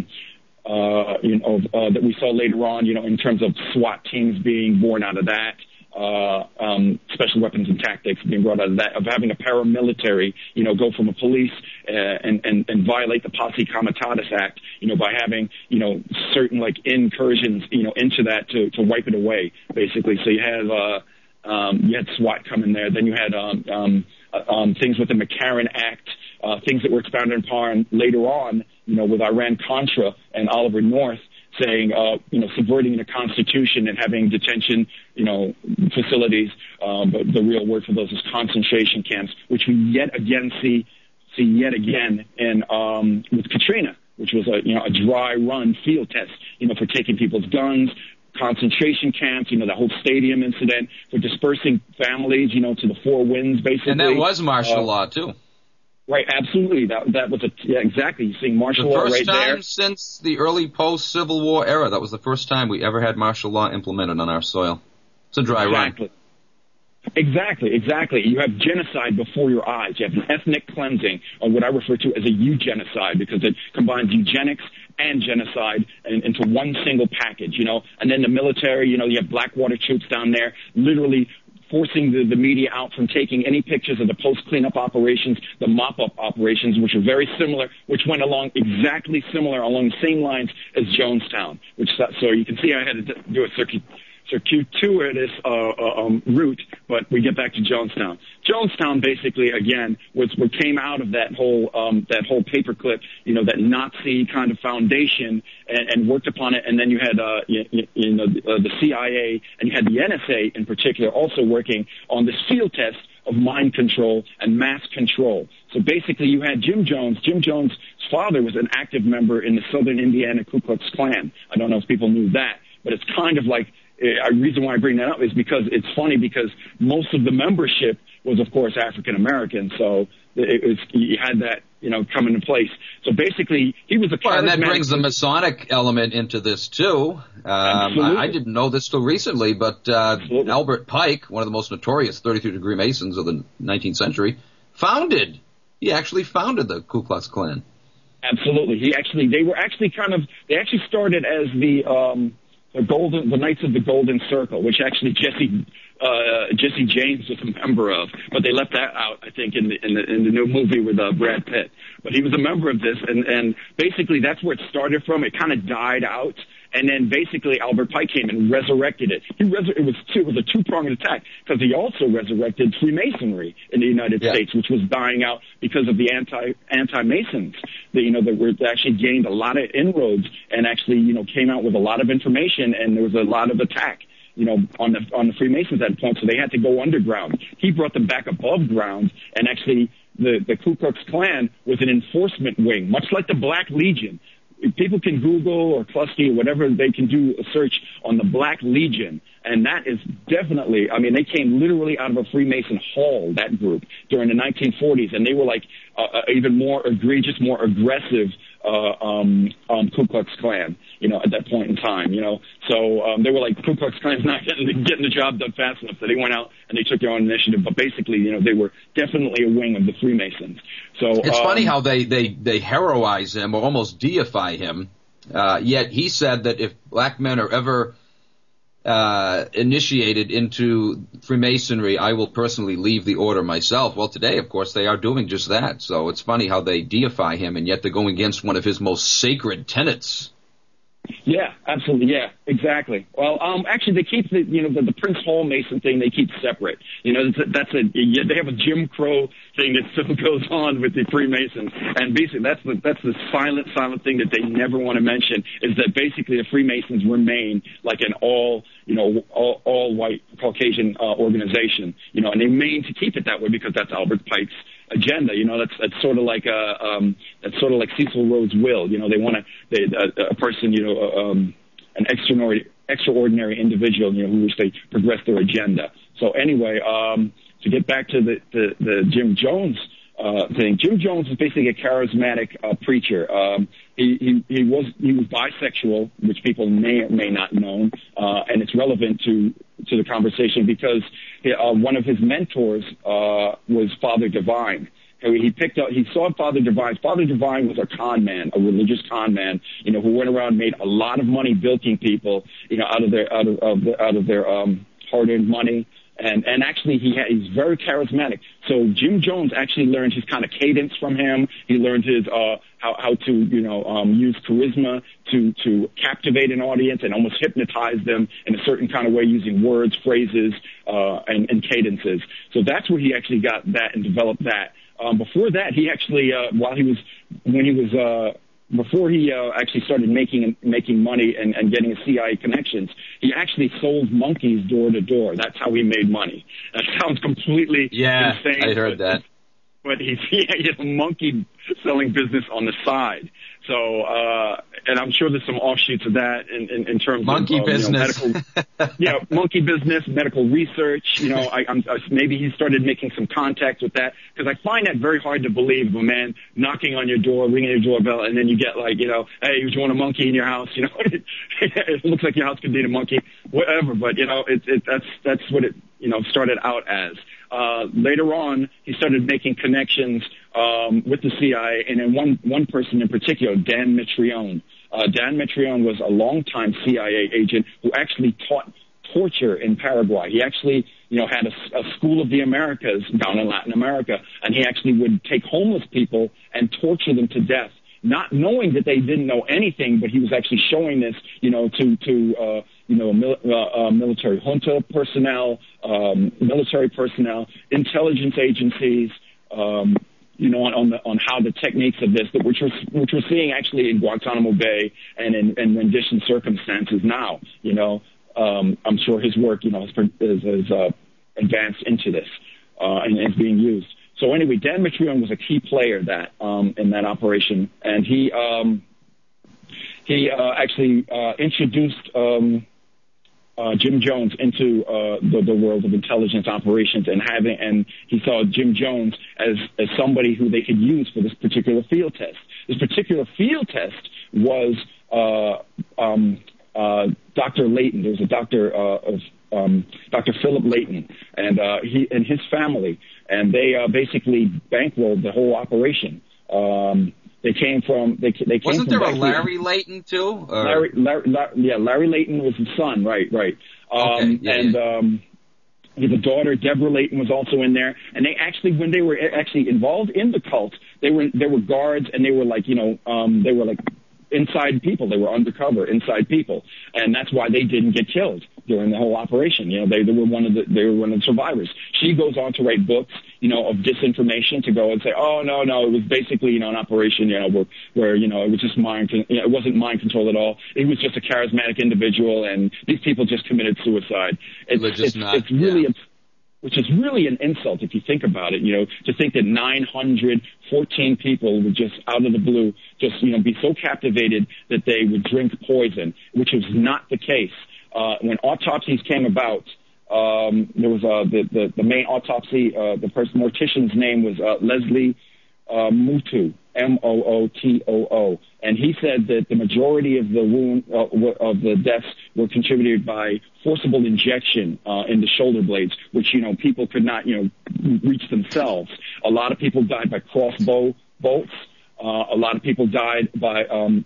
Uh, you know, uh, that we saw later on, you know, in terms of SWAT teams being born out of that, uh, um, special weapons and tactics being brought out of that, of having a paramilitary, you know, go from a police uh, and, and, and violate the Posse Comitatus Act, you know, by having, you know, certain like incursions, you know, into that to, to wipe it away, basically. So you have, uh, um, you had SWAT come in there. Then you had, um, um, uh, um, things with the McCarran Act, uh, things that were expounded upon later on, you know, with Iran-Contra and Oliver North saying, uh, you know, subverting the Constitution and having detention, you know, facilities. Um, but the real word for those is concentration camps, which we yet again see, see yet again in, um, with Katrina, which was a, you know, a dry run field test, you know, for taking people's guns, concentration camps, you know, the whole stadium incident, for dispersing families, you know, to the four winds, basically. And that was martial uh, law, too. Right, absolutely. That that was a yeah, exactly. You're seeing martial law right there. The first time since the early post-Civil War era, that was the first time we ever had martial law implemented on our soil. It's a dry exactly. run. Exactly, exactly. You have genocide before your eyes. You have an ethnic cleansing, or what I refer to as a eugenocide, because it combines eugenics and genocide in, into one single package, you know. And then the military, you know, you have Blackwater troops down there, literally forcing the, the media out from taking any pictures of the post-cleanup operations, the mop-up operations, which are very similar, which went along exactly similar along the same lines as Jonestown. Which so you can see I had to do a circuit, circuitous uh, uh, um, route, but we get back to Jonestown. Jonestown basically, again, was what came out of that whole um, that whole paperclip, you know, that Nazi kind of foundation, and, and worked upon it. And then you had, uh, you, you know, uh, the C I A, and you had the N S A in particular also working on this field test of mind control and mass control. So basically, you had Jim Jones. Jim Jones' father was an active member in the Southern Indiana Ku Klux Klan. I don't know if people knew that, but it's kind of like, the reason why I bring that up is because it's funny, because most of the membership was, of course, African American. So it was, you had that, you know, come into place. So basically, he was a well, and that brings the Masonic element into this too. Um, I, I didn't know this till recently, but uh, Albert Pike, one of the most notorious thirty-three degree Masons of the nineteenth century, founded. He actually founded the Ku Klux Klan. Absolutely, he actually. They were actually kind of. They actually started as the. Um, The Golden, the Knights of the Golden Circle, which actually Jesse uh, Jesse James was a member of, but they left that out, I think, in the in the, in the new movie with uh, Brad Pitt. But he was a member of this, and and basically that's where it started from. It kind of died out, And then basically Albert Pike came and resurrected it. He res- it was two, it was a two-pronged attack because he also resurrected Freemasonry in the United yeah. States, which was dying out because of the anti anti-Masons. That you know that were that actually gained a lot of inroads and actually you know came out with a lot of information, and there was a lot of attack. You know, on the on the Freemasons at that point, so they had to go underground. He brought them back above ground, and actually the the Ku Klux Klan was an enforcement wing, much like the Black Legion. People can Google or Clusty or whatever, they can do a search on the Black Legion, and that is definitely, I mean, they came literally out of a Freemason hall, that group, during the nineteen forties, and they were like uh, even more egregious, more aggressive uh, um, um, Ku Klux Klan, you know, at that point in time, you know. So um, they were like, Ku Klux Klan's not getting, getting the job done fast enough, so they went out and they took their own initiative, but basically, you know, they were definitely a wing of the Freemasons. So it's um, funny how they, they, they heroize him or almost deify him, uh, yet he said that if black men are ever uh, initiated into Freemasonry, I will personally leave the order myself. Well, today, of course, they are doing just that. So it's funny how they deify him, and yet they're going against one of his most sacred tenets. Yeah, absolutely. Yeah, exactly. Well, um, actually, they keep the, you know, the, the Prince Hall Mason thing, they keep separate. You know, that's a, that's a, they have a Jim Crow thing that still goes on with the Freemasons. And basically, that's the, that's the silent, silent thing that they never want to mention, is that basically the Freemasons remain like an all, you know, all, all white Caucasian, uh, organization, you know, and they mean to keep it that way because that's Albert Pike's agenda. You know, that's that's sort of like a um, that's sort of like Cecil Rhodes' will. You know, they want to they a, a person, you know, um, an extraordinary extraordinary individual, you know, who wish they progress their agenda. So anyway, um, to get back to the the, the Jim Jones uh, thing, Jim Jones is basically a charismatic uh, preacher. Um, he, he he was he was bisexual, which people may or may not know, uh, and it's relevant to to the conversation because uh, one of his mentors uh, was Father Divine. He picked up, he saw Father Divine. Father Divine was a con man, a religious con man, you know, who went around, made a lot of money bilking people, you know, out of their out of, of the, out of their um, hard-earned money. And and actually, he ha- he's very charismatic. So Jim Jones actually learned his kind of cadence from him. He learned his uh, how how to you know um, use charisma to to captivate an audience and almost hypnotize them in a certain kind of way using words, phrases, uh, and, and cadences. So that's where he actually got that and developed that. Um, before that, he actually uh, while he was when he was uh, before he uh, actually started making making money and, and getting C I A connections, he actually sold monkeys door to door. That's how he made money. That sounds completely yeah, insane. I heard but, that. But he, he had a monkey selling business on the side. So, uh, and I'm sure there's some offshoots of that in, in, in terms monkey of business. You know, medical, yeah, monkey business, medical research. You know, I, I'm, I, maybe he started making some contact with that because I find that very hard to believe. A man knocking on your door, ringing your doorbell, and then you get like, you know, hey, you want a monkey in your house? You know, it, it looks like your house could need a monkey, whatever. But you know, it, it, that's that's what it you know started out as. Uh, later on, he started making connections um, with the C I A, and then one one person in particular, Dan Mitrione. Uh, Dan Mitrione was a longtime C I A agent who actually taught torture in Paraguay. He actually, you know, had a, a school of the Americas down in Latin America, and he actually would take homeless people and torture them to death, not knowing that they didn't know anything, but he was actually showing this, you know, to to uh, you know, mil- uh, uh, military junta personnel, um, military personnel, intelligence agencies, um, you know, on, on, the, on how the techniques of this, that which we're, which we're seeing actually in Guantanamo Bay and in, in rendition circumstances now. You know, um, I'm sure his work, you know, has, has uh, advanced into this uh, and is being used. So anyway, Dan Mitrione was a key player that um, in that operation, and he um, he uh, actually uh, introduced. Um, Uh, Jim Jones into uh, the, the world of intelligence operations, and having, and he saw Jim Jones as, as somebody who they could use for this particular field test. This particular field test was uh, um, uh, Doctor Layton. There was a doctor uh, of um, Doctor Philip Layton, and uh, he and his family, and they uh, basically bankrolled the whole operation. Um, They came from. They, they came Wasn't from there a Larry here. Layton too? Or? Larry, Larry, Larry, yeah, Larry Layton was his son. Right, right. Um, okay, yeah, and yeah. Um, the daughter, Deborah Layton, was also in there. And they actually, when they were actually involved in the cult, they were there were guards, and they were like, you know, um, they were like inside people. They were undercover inside people, and that's why they didn't get killed during the whole operation. You know, they, they were one of the they were one of the survivors. She goes on to write books, you know, of disinformation to go and say, oh no, no, it was basically, you know, an operation, you know, where, where you know, it was just mind, you know, it wasn't mind control at all. It was just a charismatic individual, and these people just committed suicide. It's, it's, not, it's really. Yeah. Which is really an insult if you think about it, you know, to think that nine hundred fourteen people would just out of the blue just, you know, be so captivated that they would drink poison, which was not the case. Uh, when autopsies came about, um, there was uh, the, the, the main autopsy, uh, the person, mortician's name was uh, Leslie uh, Mootoo, M O O T O O. And he said that the majority of the wound, uh, of the deaths were contributed by forcible injection uh, in the shoulder blades, which, you know, people could not, you know, reach themselves. A lot of people died by crossbow bolts. Uh, a lot of people died by um,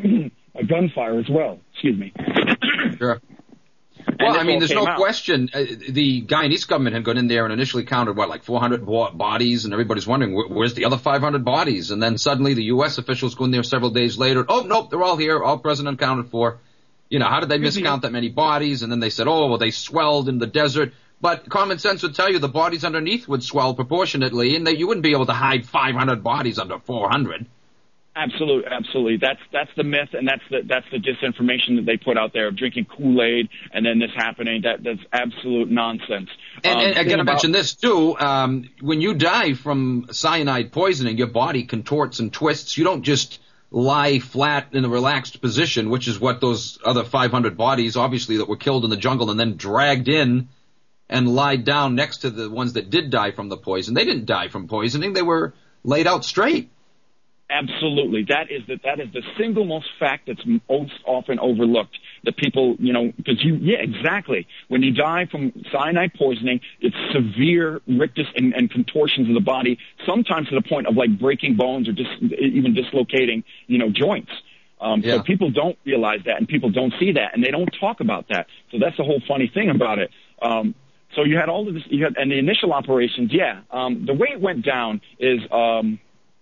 a gunfire as well. Excuse me. Sure. Well, I mean, there's no out. question. Uh, the Guyanese government had gone in there and initially counted, what, like four hundred bo- bodies, and everybody's wondering, wh- where's the other five hundred bodies? And then suddenly the U S officials go in there several days later. Oh, nope, they're all here, all present and accounted for. You know, how did they miscount that many bodies? And then they said, oh, well, they swelled in the desert. But common sense would tell you the bodies underneath would swell proportionately, and that you wouldn't be able to hide five hundred bodies under four hundred. Absolutely, absolutely. That's that's the myth, and that's the that's the disinformation that they put out there of drinking Kool-Aid and then this happening. That that's absolute nonsense. And, um, and I got to about- mention this too. Um, when you die from cyanide poisoning, your body contorts and twists. You don't just lie flat in a relaxed position, which is what those other five hundred bodies, obviously, that were killed in the jungle and then dragged in and lied down next to the ones that did die from the poison. They didn't die from poisoning. They were laid out straight. Absolutely. That is the, that is the single most fact that's most often overlooked. That people, you know, because you, yeah, exactly. When you die from cyanide poisoning, it's severe rictus and, and contortions of the body, sometimes to the point of like breaking bones or just even dislocating, you know, joints. Um, yeah. So people don't realize that, and people don't see that, and they don't talk about that. So that's the whole funny thing about it. Um, so you had all of this, you had, and the initial operations, yeah. Um, the way it went down is, um,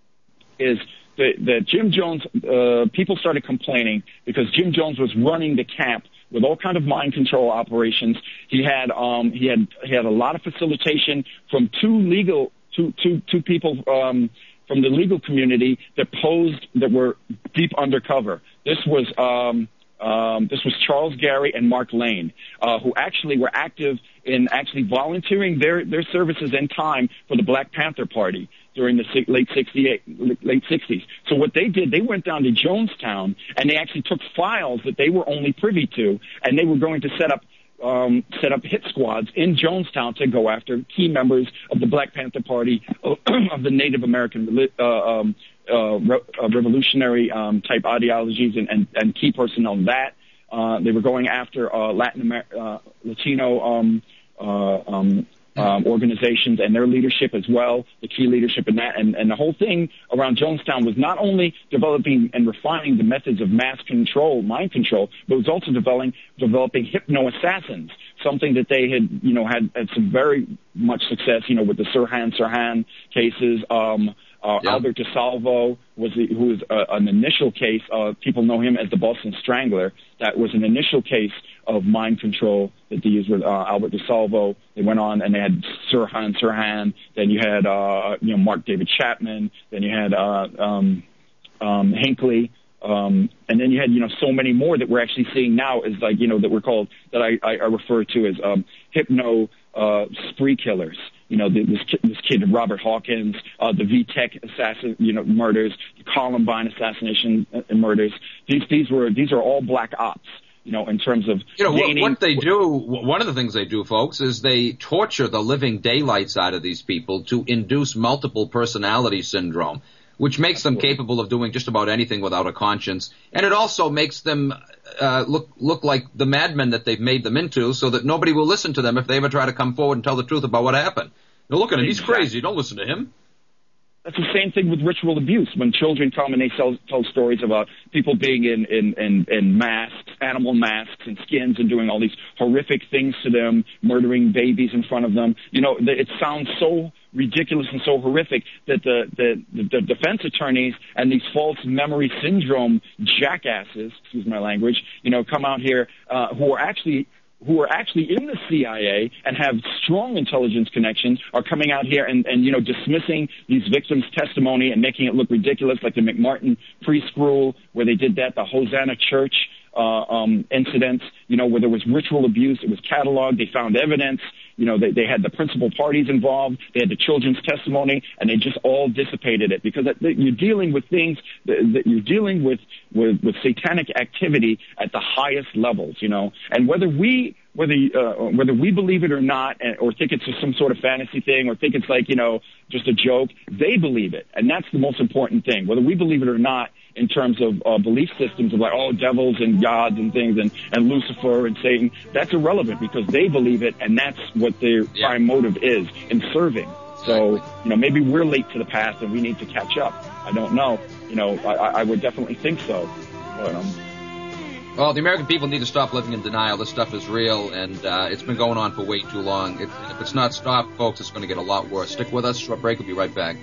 is the, the Jim Jones, uh, people started complaining because Jim Jones was running the camp with all kind of mind control operations. He had, um, he had, he had a lot of facilitation from two legal, two, two, two people, um, from the legal community that posed, that were deep undercover. This was, um, um, this was Charles Gary and Mark Lane, uh, who actually were active in actually volunteering their, their services and time for the Black Panther Party during the late sixty-eight, late sixties. So what they did, they went down to Jonestown and they actually took files that they were only privy to, and they were going to set up um, set up hit squads in Jonestown to go after key members of the Black Panther Party, of the Native American uh, um, uh, re- uh, revolutionary um, type ideologies, and, and, and key personnel on that. Uh, they were going after uh, Latin Amer- uh, Latino um, uh, um, um, organizations and their leadership as well, the key leadership in that. And, and the whole thing around Jonestown was not only developing and refining the methods of mass control, mind control, but it was also developing, developing hypno-assassins, something that they had, you know, had, had some very much success, you know, with the Sirhan Sirhan cases. Um, uh, yeah. Albert DeSalvo was the, who was uh, an initial case. Uh, people know him as the Boston Strangler. That was an initial case of mind control that they used with uh, Albert DeSalvo. They went on and they had Sirhan Sirhan. Then you had, uh, you know, Mark David Chapman. Then you had uh, um, um, Hinckley. Um, and then you had, you know, so many more that we're actually seeing now is like, you know, that we're called, that I, I, I refer to as um, hypno uh, spree killers. You know, this kid, this kid Robert Hawkins, uh, the V-Tech assassin, you know, murders, the Columbine assassination and murders. These, these were, these are all black ops. You know, in terms of you know gaining, what, what they do. One of the things they do, folks, is they torture the living daylights out of these people to induce multiple personality syndrome, which makes them capable of doing just about anything without a conscience. And it also makes them uh, look look like the madmen that they've made them into, so that nobody will listen to them if they ever try to come forward and tell the truth about what happened. Now look at him, he's crazy. Don't listen to him. That's the same thing with ritual abuse. When children come and they tell, tell stories about people being in, in, in, in masks, animal masks and skins, and doing all these horrific things to them, murdering babies in front of them. You know, it sounds so ridiculous and so horrific that the, the, the defense attorneys and these false memory syndrome jackasses, excuse my language, you know, come out here uh, who are actually who are actually in the C I A and have strong intelligence connections are coming out here and, and, you know, dismissing these victims' testimony and making it look ridiculous, like the McMartin preschool where they did that, the Hosanna Church uh, um, incidents, you know, where there was ritual abuse. It was cataloged. They found evidence. You know, they, they had the principal parties involved. They had the children's testimony, and they just all dissipated it because you're dealing with things that you're dealing with, with, with satanic activity at the highest levels, you know. And whether we whether uh, whether we believe it or not, or think it's just some sort of fantasy thing, or think it's like, you know, just a joke, they believe it, and that's the most important thing. Whether we believe it or not, in terms of uh, belief systems of like, oh, devils and gods and things and, and Lucifer and Satan, that's irrelevant because they believe it, and that's what their yeah. prime motive is in serving. So, you know, maybe we're late to the path and we need to catch up. I don't know. You know, I, I would definitely think so. But, um, well, the American people need to stop living in denial. This stuff is real, and uh, it's been going on for way too long. It, if it's not stopped, folks, it's going to get a lot worse. Stick with us. Short break. We'll be right back.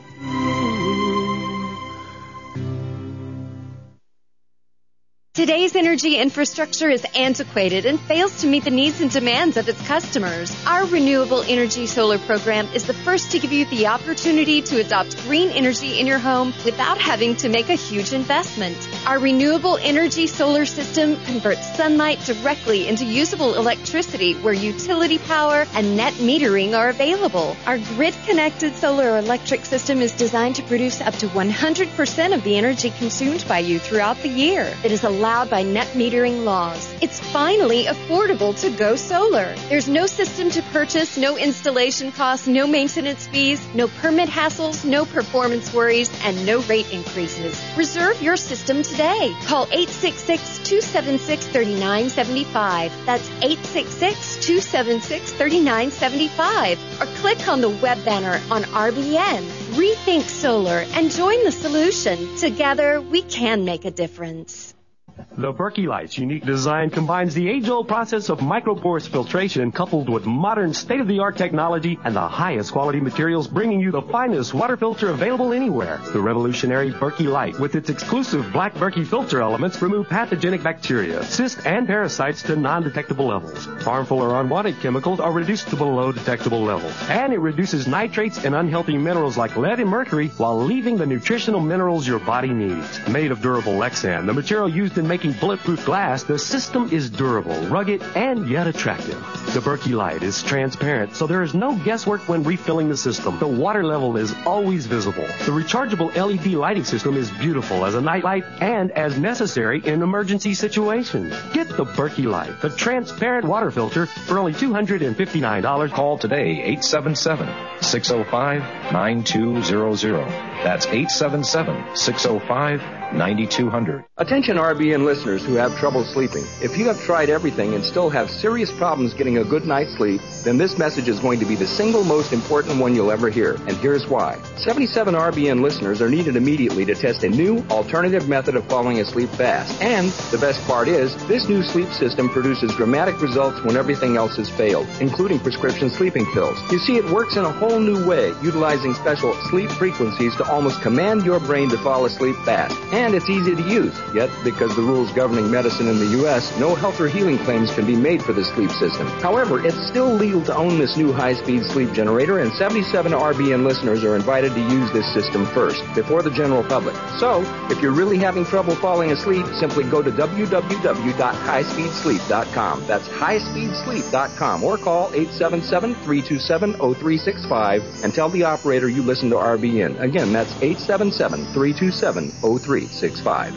Today's energy infrastructure is antiquated and fails to meet the needs and demands of its customers. Our Renewable Energy Solar program is the first to give you the opportunity to adopt green energy in your home without having to make a huge investment. Our Renewable Energy Solar system converts sunlight directly into usable electricity where utility power and net metering are available. Our grid-connected solar electric system is designed to produce up to one hundred percent of the energy consumed by you throughout the year. It is allowed by net metering laws. It's finally affordable to go solar. There's no system to purchase, no installation costs, no maintenance fees, no permit hassles, no performance worries, and no rate increases. Reserve your system today. Call eight six six, two seven six, three nine seven five. That's eight six six, two seven six, three nine seven five. Or click on the web banner on R B N. Rethink solar and join the solution. Together, we can make a difference. The Berkey Light's unique design combines the age-old process of microporous filtration coupled with modern state-of-the-art technology and the highest quality materials, bringing you the finest water filter available anywhere. The revolutionary Berkey Light, with its exclusive black Berkey filter elements, remove pathogenic bacteria, cysts, and parasites to non-detectable levels. Harmful or unwanted chemicals are reduced to below detectable levels. And it reduces nitrates and unhealthy minerals like lead and mercury while leaving the nutritional minerals your body needs. Made of durable Lexan, the material used in making bulletproof glass, the system is durable, rugged, and yet attractive. The Berkey Light is transparent, so there is no guesswork when refilling the system. The water level is always visible. The rechargeable L E D lighting system is beautiful as a night light and as necessary in emergency situations. Get the Berkey Light, the transparent water filter, for only two hundred fifty-nine dollars. Call today, eight seven seven, six oh five, nine two zero zero. That's eight seven seven, six oh five, nine two zero zero. Attention R B N listeners who have trouble sleeping. If you have tried everything and still have serious problems getting a good night's sleep, then this message is going to be the single most important one you'll ever hear. And here's why. seventy-seven R B N listeners are needed immediately to test a new alternative method of falling asleep fast. And the best part is, this new sleep system produces dramatic results when everything else has failed, including prescription sleeping pills. You see, it works in a whole new way, utilizing special sleep frequencies to almost command your brain to fall asleep fast. And it's easy to use. Yet, because the rules governing medicine in the U S, no health or healing claims can be made for this sleep system. However, it's still legal to own this new high-speed sleep generator, and seventy-seven R B N listeners are invited to use this system first, before the general public. So, if you're really having trouble falling asleep, simply go to w w w dot high speed sleep dot com. That's high speed sleep dot com, or call eight seven seven, three two seven, zero three six five and tell the operator you listen to R B N. Again, that's eight seven seven, three two seven, zero three six five.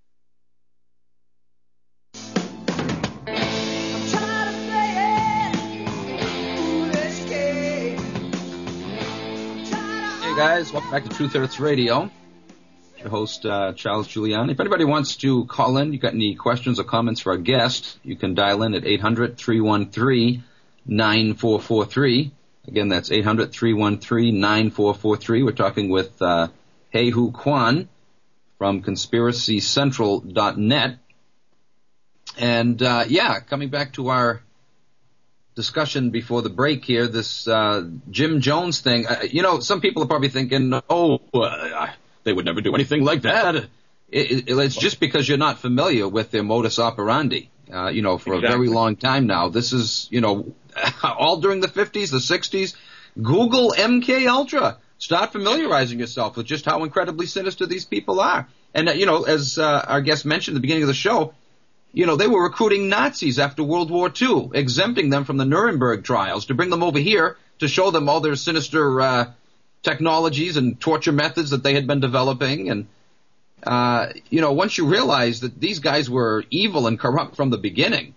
Hey guys, welcome back to Truth Hurts Radio. Your host, uh, Charles Giuliani. If anybody wants to call in, you got any questions or comments for our guest, you can dial in at eight hundred, three one three, nine four four three. Again, that's eight hundred, three one three, nine four four three. We're talking with uh, Hei Hu Kwan from conspiracy central dot net. And, uh, yeah, coming back to our discussion before the break here, this uh, Jim Jones thing. Uh, you know, some people are probably thinking, oh, uh, they would never do anything like that. It, it, it's just because you're not familiar with their modus operandi. Uh, you know, for exactly. a very long time now. This is, you know, all during the fifties, the sixties. Google M K Ultra. Start familiarizing yourself with just how incredibly sinister these people are. And, uh, you know, as uh, our guest mentioned at the beginning of the show, you know, they were recruiting Nazis after World War Two, exempting them from the Nuremberg trials to bring them over here to show them all their sinister uh, technologies and torture methods that they had been developing. And, uh, you know, once you realize that these guys were evil and corrupt from the beginning,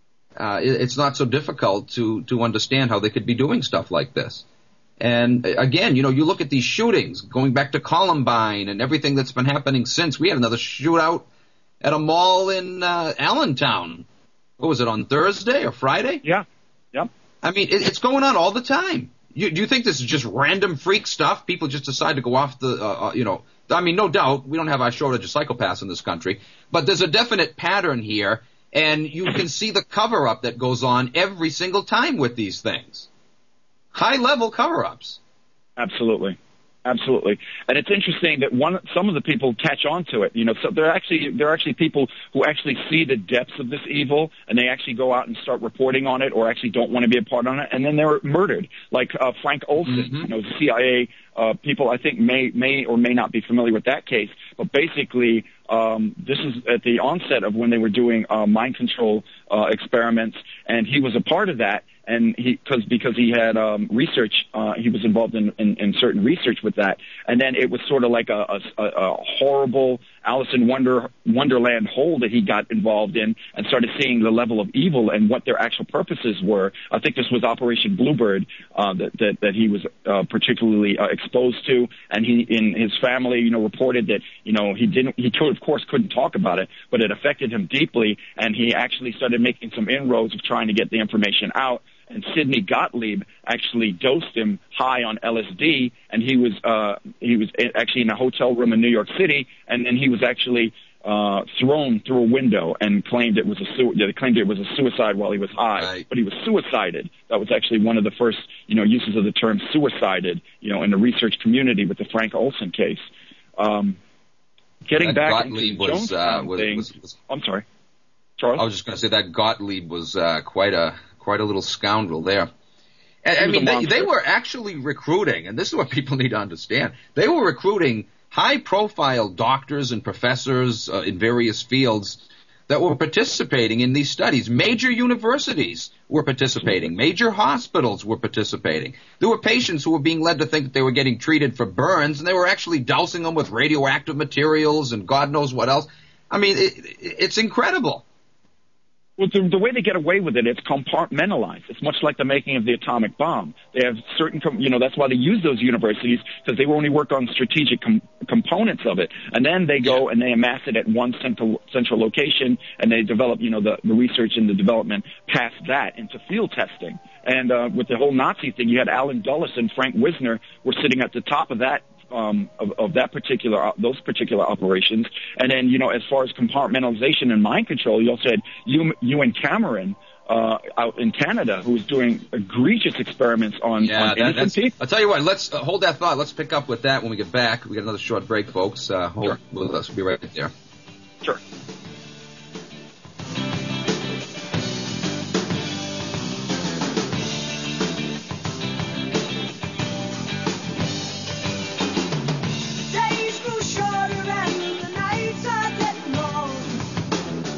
uh, it, it's not so difficult to, to understand how they could be doing stuff like this. And again, you know, you look at these shootings going back to Columbine and everything that's been happening since. We had another shootout at a mall in uh, Allentown. What was it, on Thursday or Friday? Yeah. Yep. I mean, it, it's going on all the time. You, do you think this is just random freak stuff? People just decide to go off the, uh, uh, you know, I mean, no doubt, we don't have our shortage of psychopaths in this country, but there's a definite pattern here, and you can see the cover-up that goes on every single time with these things. High-level cover-ups. Absolutely. Absolutely. And it's interesting that one, some of the people catch on to it. You know, so there are actually, there are actually people who actually see the depths of this evil, and they actually go out and start reporting on it, or actually don't want to be a part on it, and then they're murdered. Like, uh, Frank Olson, mm-hmm. you know, C I A, uh, people I think may, may or may not be familiar with that case, but basically, um, this is at the onset of when they were doing, uh, mind control, uh, experiments, and he was a part of that. And he, cause, because he had, um, research, uh, he was involved in, in, in certain research with that. And then it was sort of like a, a, a horrible Alice in Wonder, Wonderland hole that he got involved in, and started seeing the level of evil and what their actual purposes were. I think this was Operation Bluebird, uh, that, that, that he was, uh, particularly, uh, exposed to. And he, in his family, you know, reported that, you know, he didn't, he could, of course couldn't talk about it, but it affected him deeply. And he actually started making some inroads of trying to get the information out. And Sidney Gottlieb actually dosed him high on L S D, and he was uh, he was actually in a hotel room in New York City, and then he was actually uh, thrown through a window and claimed it was a su- they claimed it was a suicide while he was high, right. But he was suicided. That was actually one of the first you know uses of the term suicided, you know, in the research community with the Frank Olson case. Um, getting that back Gottlieb into was, the uh, Jonestown was, thing, was, was, I'm sorry, Charles. I was just going to say that Gottlieb was uh, quite a. Quite a little scoundrel there. And, I mean, they, they were actually recruiting, and this is what people need to understand. They were recruiting high-profile doctors and professors uh, in various fields that were participating in these studies. Major universities were participating. Major hospitals were participating. There were patients who were being led to think that they were getting treated for burns, and they were actually dousing them with radioactive materials and God knows what else. I mean, it, it's incredible. Well, the, the way they get away with it, it's compartmentalized. It's much like the making of the atomic bomb. They have certain, com- you know, that's why they use those universities, because they only work on strategic com- components of it. And then they go and they amass it at one central, central location, and they develop, you know, the, the research and the development past that into field testing. And uh, with the whole Nazi thing, you had Alan Dulles and Frank Wisner were sitting at the top of that Um, of, of that particular, uh, those particular operations. And then, you know, as far as compartmentalization and mind control, you also had you, you and Cameron, uh, out in Canada, who was doing egregious experiments on, yeah, on that, innocent people. I'll tell you what, let's uh, hold that thought. Let's pick up with that when we get back. We got another short break, folks. Uh, hold sure. with us. We'll be right there. Sure.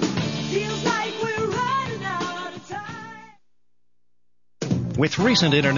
With recent internet